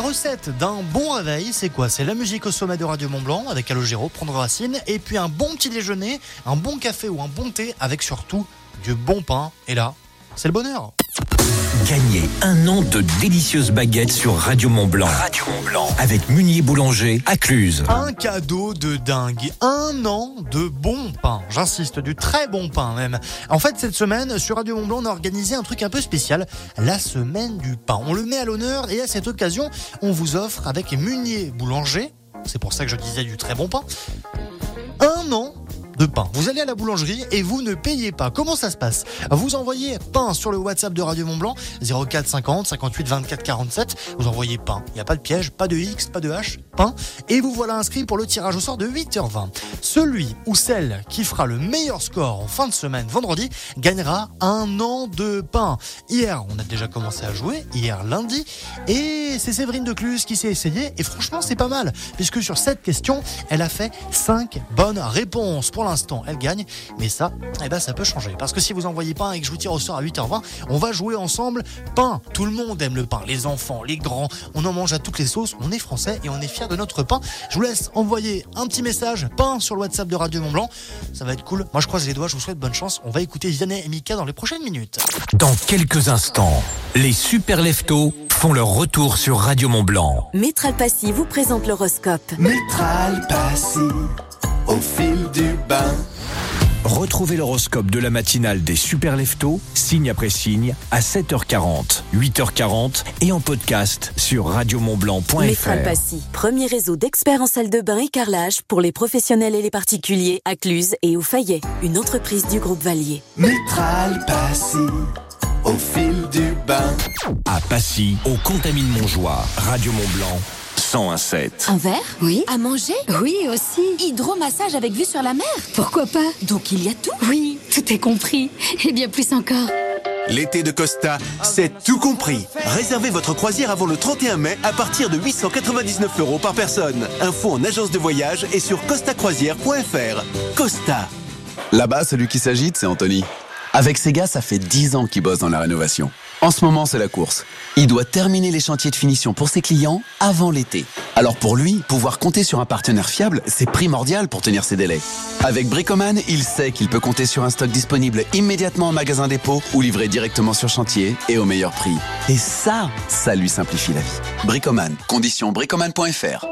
recette d'un bon réveil, c'est quoi? C'est la musique au sommet de Radio Mont-Blanc avec Calogero, prendre racine, et puis un bon petit déjeuner, un bon café ou un bon thé avec surtout du bon pain. Et là, c'est le bonheur. Gagnez un an de délicieuses baguettes sur Radio Mont-Blanc. Radio Mont-Blanc. Avec Munier Boulanger à Cluse. Un cadeau de dingue. Un an de bon pain. J'insiste, du très bon pain même. En fait, cette semaine, sur Radio Mont-Blanc, on a organisé un truc un peu spécial. La semaine du pain. On le met à l'honneur et à cette occasion, on vous offre avec Munier Boulanger, c'est pour ça que je disais du très bon pain, un an de pain. Vous allez à la boulangerie et vous ne payez pas. Comment ça se passe? Vous envoyez pain sur le WhatsApp de Radio Mont-Blanc, zéro quatre cinquante cinquante-huit vingt-quatre quarante-sept. Vous envoyez pain. Il n'y a pas de piège, pas de X, pas de H, pain. Et vous voilà inscrit pour le tirage au sort de huit heures vingt. Celui ou celle qui fera le meilleur score en fin de semaine, vendredi, gagnera un an de pain. Hier, on a déjà commencé à jouer, hier lundi, et c'est Séverine de Cluse qui s'est essayée, et franchement, c'est pas mal, puisque sur cette question, elle a fait cinq bonnes réponses. Pour l'instant, elle gagne, mais ça, eh ben, ça peut changer. Parce que si vous envoyez pain et que je vous tire au sort à huit heures vingt, on va jouer ensemble pain. Tout le monde aime le pain, les enfants, les grands, on en mange à toutes les sauces, on est français et on est fiers de notre pain. Je vous laisse envoyer un petit message, pain, sur le WhatsApp de Radio Mont-Blanc. Ça va être cool. Moi, je croise les doigts, je vous souhaite bonne chance. On va écouter Vianney et Mika dans les prochaines minutes. Dans quelques instants, les super leftos font leur retour sur Radio Mont-Blanc. Métral Passy vous présente l'horoscope. Métral Passy, au fil du bain. Retrouvez l'horoscope de la matinale des super leftos, signe après signe, à sept heures quarante, huit heures quarante et en podcast sur radio mont blanc point f r. Métral Passy, premier réseau d'experts en salle de bain et carrelage pour les professionnels et les particuliers à Cluse et au Fayet, une entreprise du groupe Valier. Métral Passy, au fil du bain. À Passy, au Contamine Montjoie, Radio Mont-Blanc. cent un sept. Un verre? Oui. À manger? Oui, aussi. Hydromassage avec vue sur la mer? Pourquoi pas? Donc il y a tout? Oui, tout est compris. Et bien plus encore. L'été de Costa, c'est tout compris. Réservez votre croisière avant le trente et un mai à partir de huit cent quatre-vingt-dix-neuf euros par personne. Info en agence de voyage et sur costa croisière point f r. Costa. Là-bas, celui qui s'agite, c'est Anthony. Avec Sega, ça fait dix ans qu'il bosse dans la rénovation. En ce moment, c'est la course. Il doit terminer les chantiers de finition pour ses clients avant l'été. Alors pour lui, pouvoir compter sur un partenaire fiable, c'est primordial pour tenir ses délais. Avec Bricoman, il sait qu'il peut compter sur un stock disponible immédiatement en magasin dépôt ou livré directement sur chantier et au meilleur prix. Et ça, ça lui simplifie la vie. Bricoman, conditions bricoman point f r.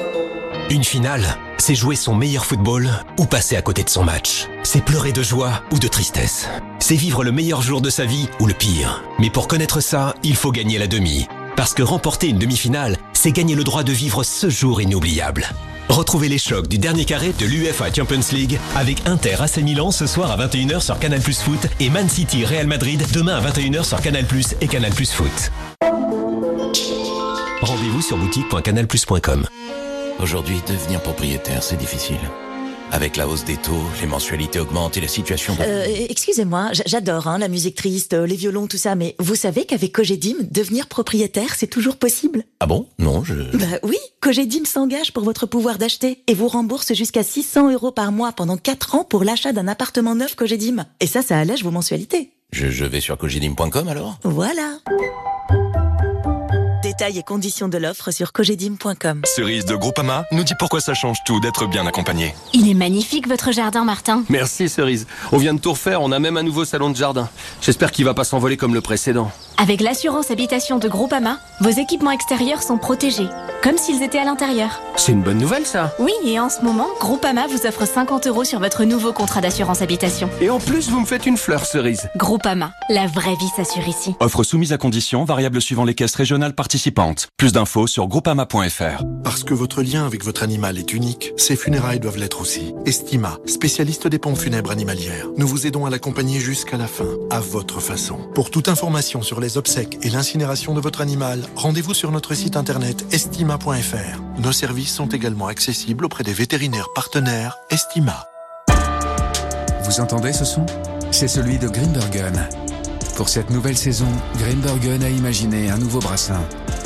Une finale, c'est jouer son meilleur football ou passer à côté de son match. C'est pleurer de joie ou de tristesse. C'est vivre le meilleur jour de sa vie ou le pire. Mais pour connaître ça, il faut gagner la demi. Parce que remporter une demi-finale, c'est gagner le droit de vivre ce jour inoubliable. Retrouvez les chocs du dernier carré de l'UEFA Champions League avec Inter A C Milan ce soir à vingt et une heures sur Canal plus Foot et Man City Real Madrid demain à vingt et une heures sur Canal plus et Canal plus Foot. Rendez-vous sur boutique point canal plus point com. Aujourd'hui, devenir propriétaire, c'est difficile. Avec la hausse des taux, les mensualités augmentent et la situation... Euh, excusez-moi, j'adore hein, la musique triste, les violons, tout ça, mais vous savez qu'avec Cogedim, devenir propriétaire, c'est toujours possible? Ah bon? Non, je... Bah oui, Cogedim s'engage pour votre pouvoir d'acheter et vous rembourse jusqu'à six cents euros par mois pendant quatre ans pour l'achat d'un appartement neuf Cogedim. Et ça, ça allège vos mensualités. Je, je vais sur cogedim point com alors? Voilà. Détails et conditions de l'offre sur cogedim point com. Cerise de Groupama nous dit pourquoi ça change tout d'être bien accompagné. Il est magnifique votre jardin, Martin. Merci Cerise. On vient de tout refaire, on a même un nouveau salon de jardin. J'espère qu'il va pas s'envoler comme le précédent. Avec l'assurance habitation de Groupama, vos équipements extérieurs sont protégés, comme s'ils étaient à l'intérieur. C'est une bonne nouvelle ça. Oui, et en ce moment, Groupama vous offre cinquante euros sur votre nouveau contrat d'assurance habitation. Et en plus, vous me faites une fleur, Cerise. Groupama, la vraie vie s'assure ici. Offre soumise à conditions, variable suivant les caisses régionales participantes. Plus d'infos sur groupama point f r. Parce que votre lien avec votre animal est unique, ses funérailles doivent l'être aussi. Estima, spécialiste des pompes funèbres animalières. Nous vous aidons à l'accompagner jusqu'à la fin, à votre façon. Pour toute information sur les obsèques et l'incinération de votre animal, rendez-vous sur notre site internet estima point f r. Nos services sont également accessibles auprès des vétérinaires partenaires Estima. Vous entendez ce son? C'est celui de Grimbergen. Pour cette nouvelle saison, Grimbergen a imaginé un nouveau brassin.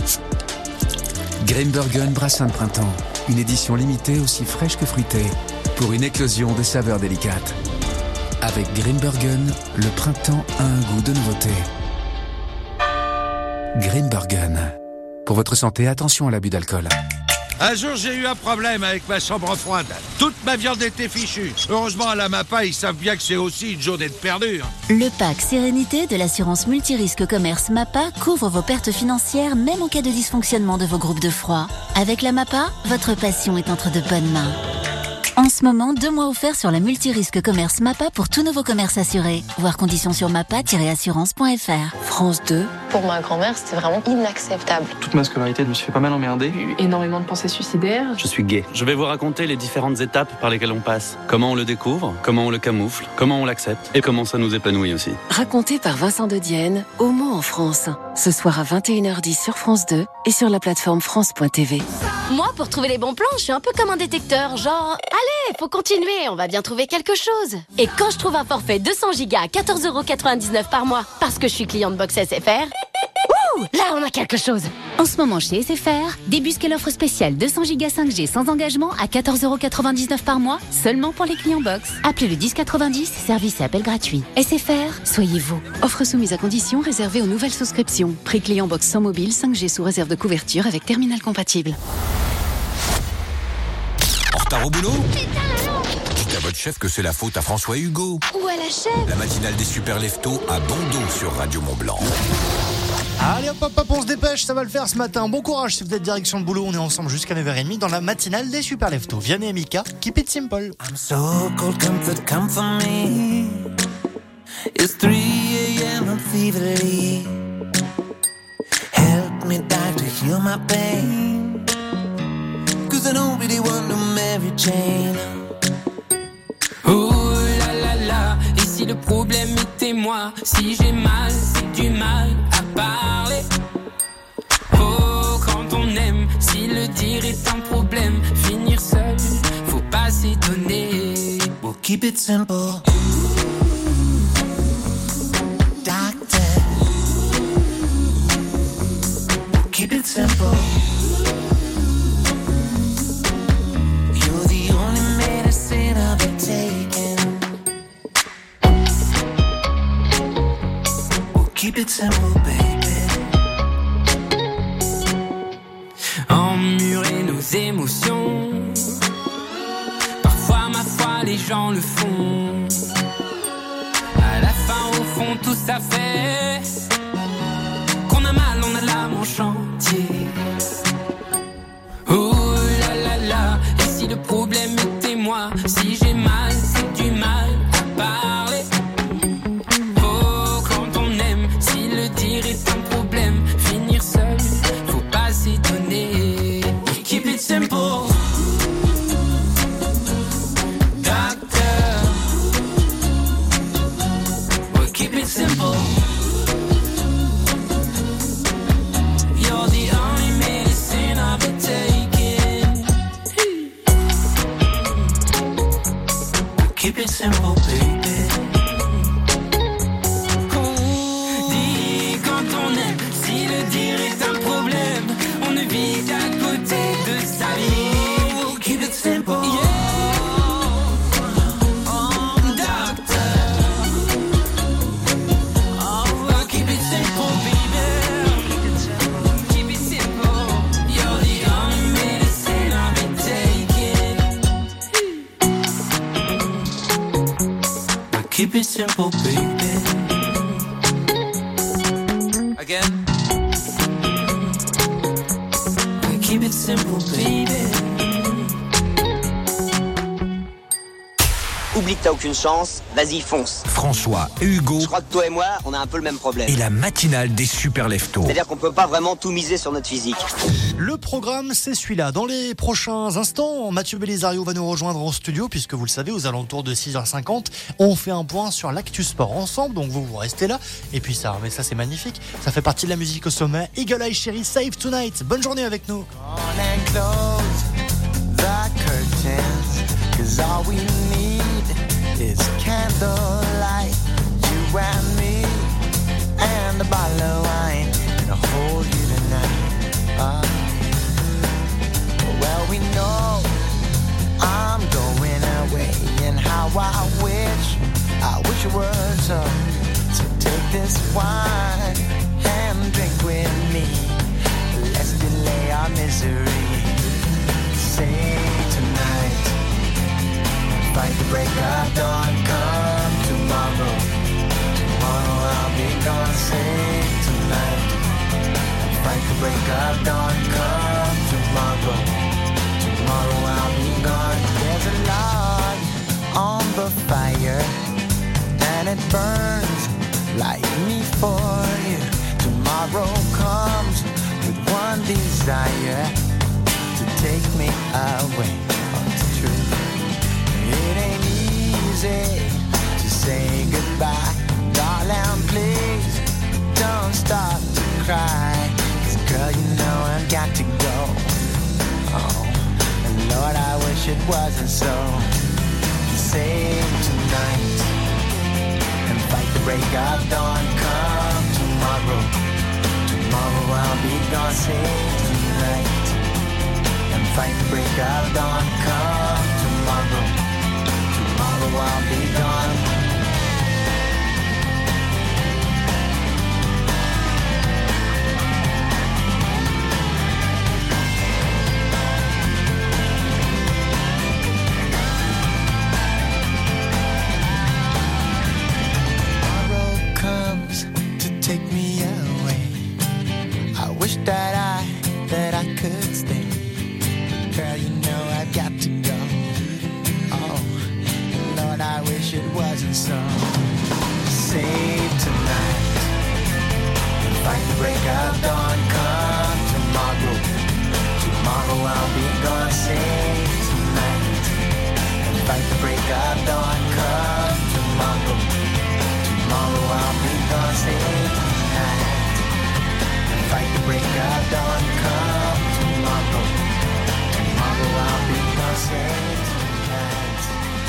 Grimbergen Brassin de printemps, une édition limitée aussi fraîche que fruitée, pour une éclosion de saveurs délicates. Avec Grimbergen, le printemps a un goût de nouveauté. Grimbergen. Pour votre santé, attention à l'abus d'alcool. Un jour, j'ai eu un problème avec ma chambre froide. Toute ma viande était fichue. Heureusement, à la MAPA, ils savent bien que c'est aussi une journée de perdu. Le pack Sérénité de l'assurance multirisque commerce MAPA couvre vos pertes financières même en cas de dysfonctionnement de vos groupes de froid. Avec la MAPA, votre passion est entre de bonnes mains. En ce moment, deux mois offerts sur la multirisque commerce MAPA pour tout nouveau commerce assuré. Voir conditions sur mapa tiret assurance point f r. France deux. Pour ma grand-mère, c'était vraiment inacceptable. Toute ma scolarité, je me suis fait pas mal emmerder. J'ai eu énormément de pensées suicidaires. Je suis gay. Je vais vous raconter les différentes étapes par lesquelles on passe. Comment on le découvre, comment on le camoufle, comment on l'accepte et comment ça nous épanouit aussi. Raconté par Vincent de Dienne, Homo en France. Ce soir à vingt et une heures dix sur France deux et sur la plateforme France point t v. Moi, pour trouver les bons plans, je suis un peu comme un détecteur, genre... Allez, faut continuer, on va bien trouver quelque chose. Et quand je trouve un forfait deux cents gigas à quatorze euros quatre-vingt-dix-neuf par mois, parce que je suis cliente Box S F R... Ouh, là, on a quelque chose. En ce moment, chez S F R, débusquez l'offre spéciale deux cents gigas cinq G sans engagement à quatorze euros quatre-vingt-dix-neuf par mois, seulement pour les clients Box. Appelez le dix quatre-vingt-dix, service et appel gratuit. S F R, soyez vous. Offre soumise à condition réservée aux nouvelles souscriptions. Prix client Box sans mobile, cinq G sous réserve de couverture avec terminal compatible. En retard au boulot ? Dites à votre chef que c'est la faute à François et Hugo. Ou à la chef. La matinale des super leftos à bon dos sur Radio Mont-Blanc. Allez hop hop hop, on se dépêche, ça va le faire ce matin. Bon courage si vous êtes direction le boulot, on est ensemble jusqu'à neuf heures trente dans la matinale des super leftos. Vianney et Mika, keep it simple. I'm so cold, comfort, come for me. It's three a.m. I'm feverly. Help me, doctor, heal my pain. Cause I don't really want no Mary Jane. Oh là là là, et si le problème était moi? Si j'ai mal, c'est du mal à parler. Oh, quand on aime, si le dire est un problème, finir seul, faut pas s'étonner. We'll keep it simple. Doctor, we'll keep it simple. You're the only medicine I'll be taking. We'll keep it simple, baby. Emmurer nos émotions. Parfois, ma foi, les gens le font. À la fin, au fond, tout ça fait qu'on a mal, on a l'âme en chantier. Oh là là là, et si le problème était moi? Si j'ai mal, c'est du mal à parler. Oh, quand on aime, si le dire est un problème, finir seul, faut pas s'étonner. Keep it simple. Keep it simple. You're the only medicine I'll be taking. Keep it simple, baby. Dis quand on aime, si le dire est un problème, on ne vit qu'à côté de sa vie. Keep it simple. Keep it simple, baby. Again. Keep it simple, baby. Oublie que t'as aucune chance, vas-y fonce. François et Hugo. Je crois que toi et moi, on a un peu le même problème. Et la matinale des super leftos. C'est-à-dire qu'on peut pas vraiment tout miser sur notre physique. Le programme, c'est celui-là. Dans les prochains instants, Mathieu Belisario va nous rejoindre en studio, puisque vous le savez, aux alentours de six heures cinquante, on fait un point sur l'actu sport ensemble, donc vous, vous restez là. Et puis ça, mais ça c'est magnifique. Ça fait partie de la musique au sommet. Eagle Eye Cherry, Save Tonight. Bonne journée avec nous. It's candlelight, you and me, and a bottle of wine, and I'll hold you tonight. Uh, well, we know I'm going away, and how I wish, I wish it were so. So take this wine and drink with me. Let's do desire to take me away. Oh, it's true. It ain't easy to say goodbye. Darling, please don't stop to cry. 'Cause girl, you know I've got to go. Oh, and Lord, I wish it wasn't so. Save tonight and fight the break of dawn. Come tomorrow, tomorrow I'll be gone. Save tonight and fight the break of dawn. Come tomorrow, tomorrow I'll be gone. Take me away. I wish that I, that I could stay. Girl, you know I've got to go. Oh, Lord, I wish it wasn't so. Save tonight and fight the break of dawn. Come tomorrow, tomorrow I'll be gone. Save tonight and fight the break of dawn. Come tomorrow, tomorrow I'll be gone. Save fight the break of dawn. Come tomorrow, tomorrow I'll be gone. Save tonight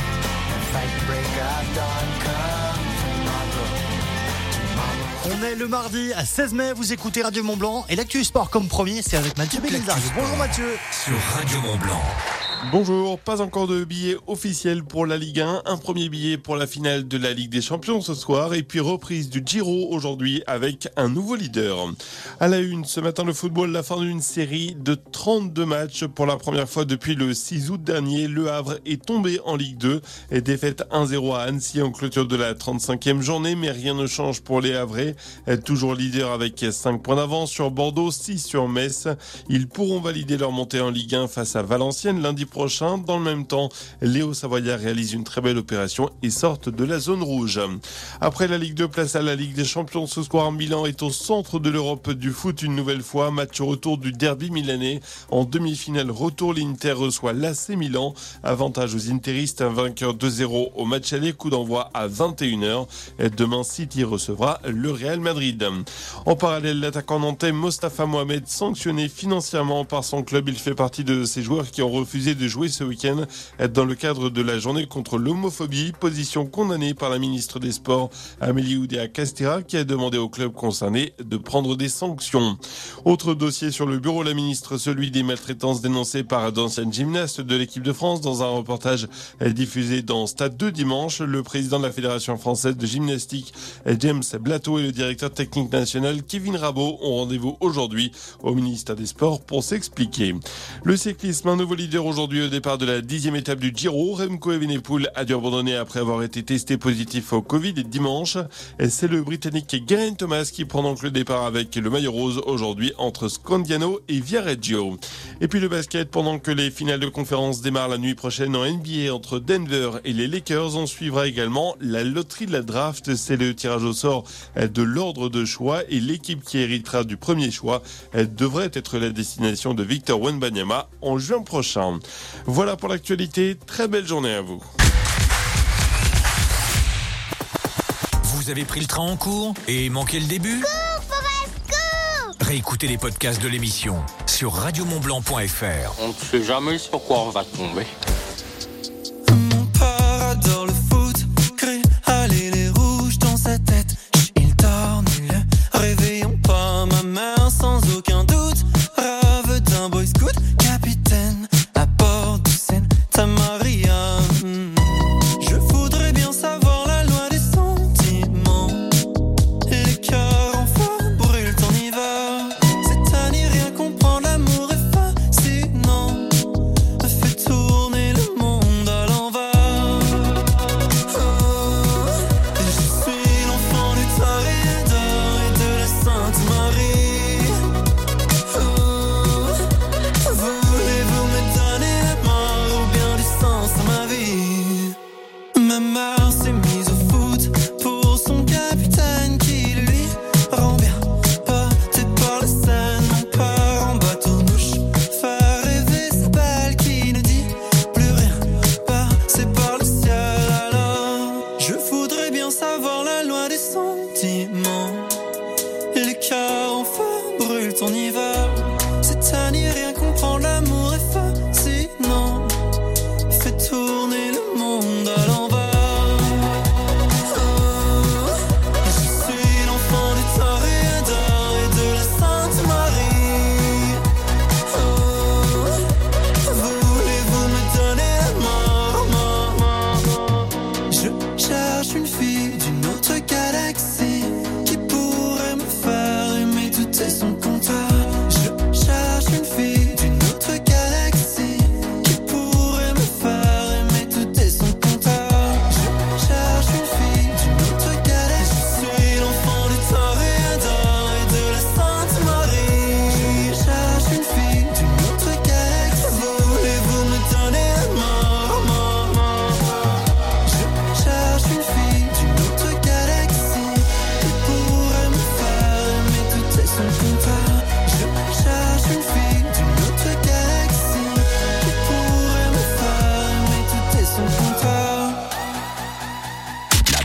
and fight the break of dawn. Come tomorrow, tomorrow. On est le mardi à seize mai, vous écoutez Radio Mont-Blanc et l'actu sport comme promis, c'est avec Mathieu Bélizard. Bonjour Mathieu. Sur Radio Mont-Blanc. Bonjour, pas encore de billet officiel pour la Ligue un, un premier billet pour la finale de la Ligue des Champions ce soir et puis reprise du Giro aujourd'hui avec un nouveau leader. À la une, ce matin le football, la fin d'une série de trente-deux matchs pour la première fois depuis le six août dernier. Le Havre est tombé en Ligue deux et défaite un zéro à Annecy en clôture de la trente-cinquième journée, mais rien ne change pour les Havrais, toujours leader avec cinq points d'avance sur Bordeaux, six sur Metz. Ils pourront valider leur montée en Ligue un face à Valenciennes lundi prochain. Dans le même temps, Léo Savoyard réalise une très belle opération et sortent de la zone rouge. Après la Ligue deux, place à la Ligue des Champions. Ce soir, Milan est au centre de l'Europe du foot une nouvelle fois. Match retour du derby milanais. En demi-finale retour, l'Inter reçoit l'A C Milan. Avantage aux interistes, un vainqueur deux zéro au match aller. Coup d'envoi à vingt et une heures. Demain, City recevra le Real Madrid. En parallèle, l'attaquant nantais Mostafa Mohamed, sanctionné financièrement par son club. Il fait partie de ces joueurs qui ont refusé de jouer ce week-end dans le cadre de la journée contre l'homophobie, position condamnée par la ministre des Sports Amélie Oudéa-Castéra qui a demandé au club concerné de prendre des sanctions. Autre dossier sur le bureau de la ministre, celui des maltraitances dénoncées par d'anciennes gymnastes de l'équipe de France dans un reportage diffusé dans Stade deux dimanche. Le président de la Fédération française de gymnastique James Blateau et le directeur technique national Kevin Rabault ont rendez-vous aujourd'hui au ministère des Sports pour s'expliquer. Le cyclisme, un nouveau leader aujourd'hui au départ de la dixième étape du Giro. Remco Evenepoel a dû abandonner après avoir été testé positif au Covid dimanche. C'est le Britannique Geraint Thomas qui prend donc le départ avec le maillot rose aujourd'hui entre Scandiano et Viareggio. Et puis le basket, pendant que les finales de conférence démarrent la nuit prochaine en N B A entre Denver et les Lakers, on suivra également la loterie de la draft. C'est le tirage au sort de l'ordre de choix et l'équipe qui héritera du premier choix devrait être la destination de Victor Wembanyama en juin prochain. Voilà pour l'actualité, très belle journée à vous. Vous avez pris le train en cours et manqué le début ? Cours, Forest, cours ! Réécoutez les podcasts de l'émission sur radio mont blanc point f r. On ne sait jamais sur quoi on va tomber. Mon père adore le foot, crée aller les rouges dans sa tête. Il torne le réveillon pas, ma mère sans aucun doute rêve d'un boy scout, capitaine à bord du Santa Maria. Je voudrais bien savoir la loi des sentiments. Les cœurs en feu brûlent en hiver. C'est à n'y rien comprendre, l'amour est fascinant. Fait tourner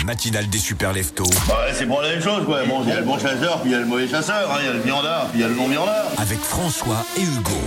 matinale des super leftos. Bah ouais, c'est pour la même chose, quoi. Bon, il y a le bon chasseur, puis il y a le mauvais chasseur, hein. Il y a le viandard, puis il y a le non-viandard. Avec François et Hugo.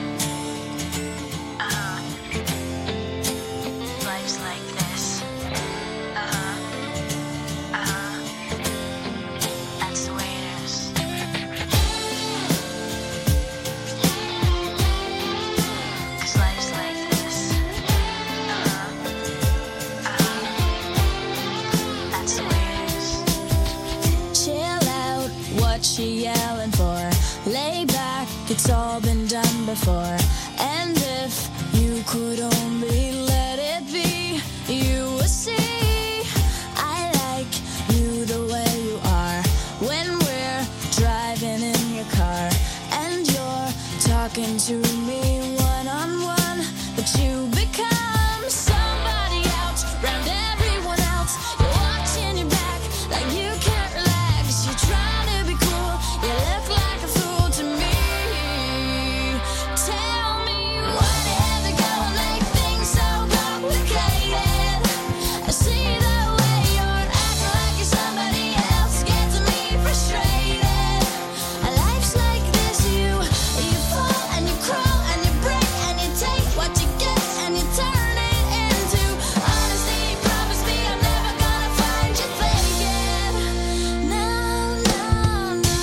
She yelling for, lay back, it's all been done before. And if you could only let it be, you would see I like you the way you are. When we're driving in your car and you're talking to me one on one, but you become somebody else, round everyone else. You're watching your back like you can't relax. You're trying to be cool, you look like a fool to me. Tell me what had to go and make things so complicated. I see the way you're acting like you're somebody else, gets me frustrated. Life's like this, you you fall and you crawl and you break and you take what you get and you turn it into honesty. Promise me I'm never gonna find you faking. No, no, no.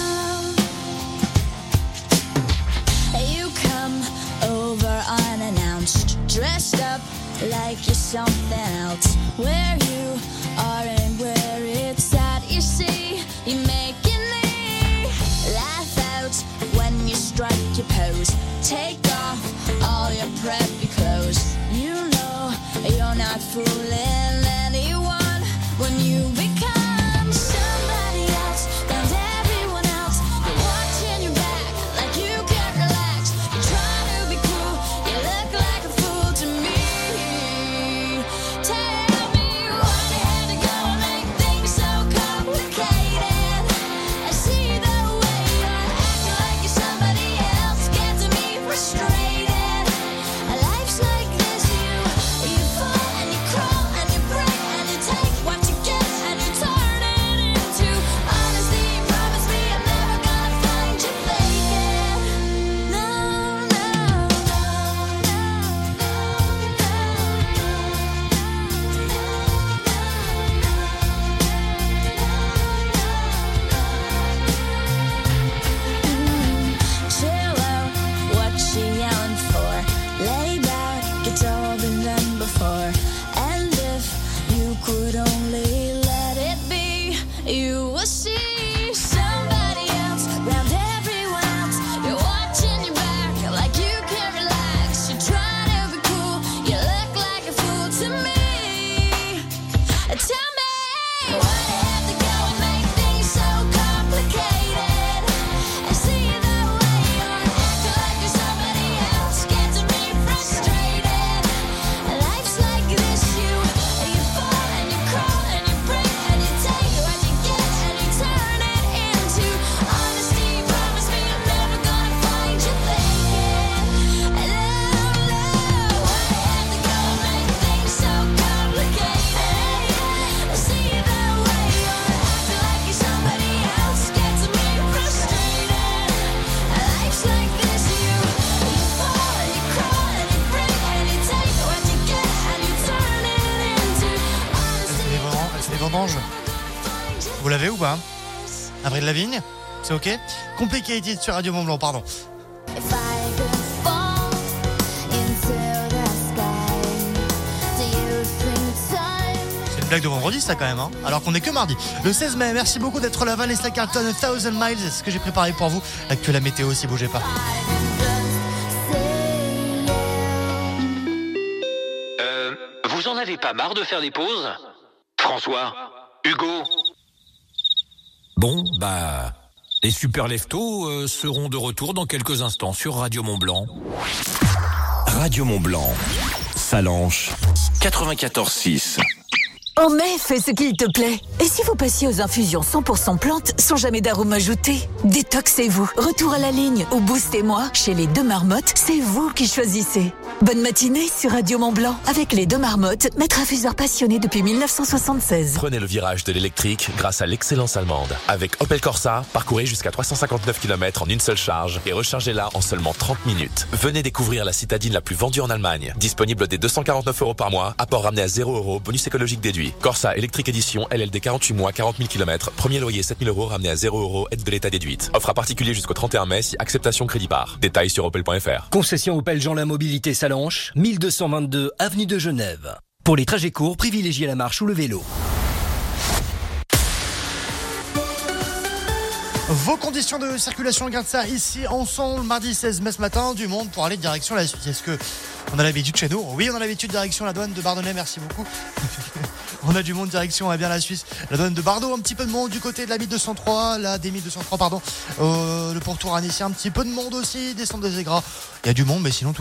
You come over unannounced, dressed up like you're something else. Where you are and where it's at, you see, you're making me laugh out when you strike your pose. Take off all your preppy clothes. You know you're not fooling anyone when you become somebody else, and everyone else. You're watching your back like you can't relax. You're trying to be cool, you look like a fool to me. Tell me what had to go and make things so complicated. I see the way you're acting like you're somebody else, gets me frustrated. Life's like this, you you fall and you crawl and you break and you take what you get and you turn it into honesty. Promise me I'm never gonna find you faking. No, no, chill out, what she yelling for? Lay back, it's all been done before. And if you could only let it be, you will see somebody else, round everyone else. You're watching your back like you can't relax. You're trying to be cool, you look like a fool to me. Tell me what had to go and make things so complicated. I see the way you're acting like you're somebody else, gets me frustrated. Life's like this, you you fall and you crawl and you break and you take what you get and you turn it into honesty. Promise me I'm never gonna find you faking. No, no, what had to go and make things so complicated. I see the way you're acting like you're somebody else, gets me frustrated. Life's like this, you you fall and you crawl and you break and you take what you get and you turn it into honesty. Les vendanges, c'est les vendanges. Vous l'avez ou pas? Avril Lavigne, c'est ok? Complicated sur Radio Mont Blanc, pardon. If I could fall into the sky, do you think time? C'est une blague de vendredi ça quand même, hein, alors qu'on est que mardi. Le seize mai, merci beaucoup d'être là. Vanessa Carlton, A Thousand Miles, c'est ce que j'ai préparé pour vous. L'actuelle la météo, si bougez pas. Euh, vous en avez pas marre de faire des pauses? François, Hugo, Bon, bah, les super leftos euh, seront de retour dans quelques instants sur Radio Mont Blanc. Radio Mont Blanc, Salanches, quatre-vingt-quatorze six. En mai, fais ce qu'il te plaît. Et si vous passiez aux infusions cent pour cent plantes, sans jamais d'arôme ajouté? Détoxez-vous. Retour à la ligne ou boostez-moi. Chez les deux marmottes, c'est vous qui choisissez. Bonne matinée sur Radio Mont-Blanc avec les deux marmottes, maîtres infuseurs passionnés depuis dix-neuf cent soixante-seize. Prenez le virage de l'électrique grâce à l'excellence allemande. Avec Opel Corsa, parcourez jusqu'à trois cent cinquante-neuf kilomètres en une seule charge et rechargez-la en seulement trente minutes. Venez découvrir la citadine la plus vendue en Allemagne. Disponible dès deux cent quarante-neuf euros par mois, apport ramené à zéro euros, bonus écologique déduit. Corsa électrique édition, L L D quarante-huit mois, quarante mille kilomètres, premier loyer sept mille euros ramené à zéro euros, aide de l'État déduite. Offre à particulier jusqu'au trente et un mai si acceptation crédit par. Détails sur opel point f r. Concession Opel Jean La Mobilité Salanches, mille deux cent vingt-deux avenue de Genève. Pour les trajets courts, privilégiez la marche ou le vélo. Vos conditions de circulation, regarde ça ici ensemble, mardi seize mai ce matin, du monde pour aller direction la Suisse. Est-ce que on a l'habitude chez nous? Oui, on a l'habitude direction la douane de Bardonnay, merci beaucoup. On a du monde direction, eh bien la Suisse, la douane de Bardo, un petit peu de monde du côté de la mille deux cent trois, la D mille deux cent trois, pardon. Euh, le pourtour annécien, un petit peu de monde aussi, descente des Aigras. Il y a du monde, mais sinon tout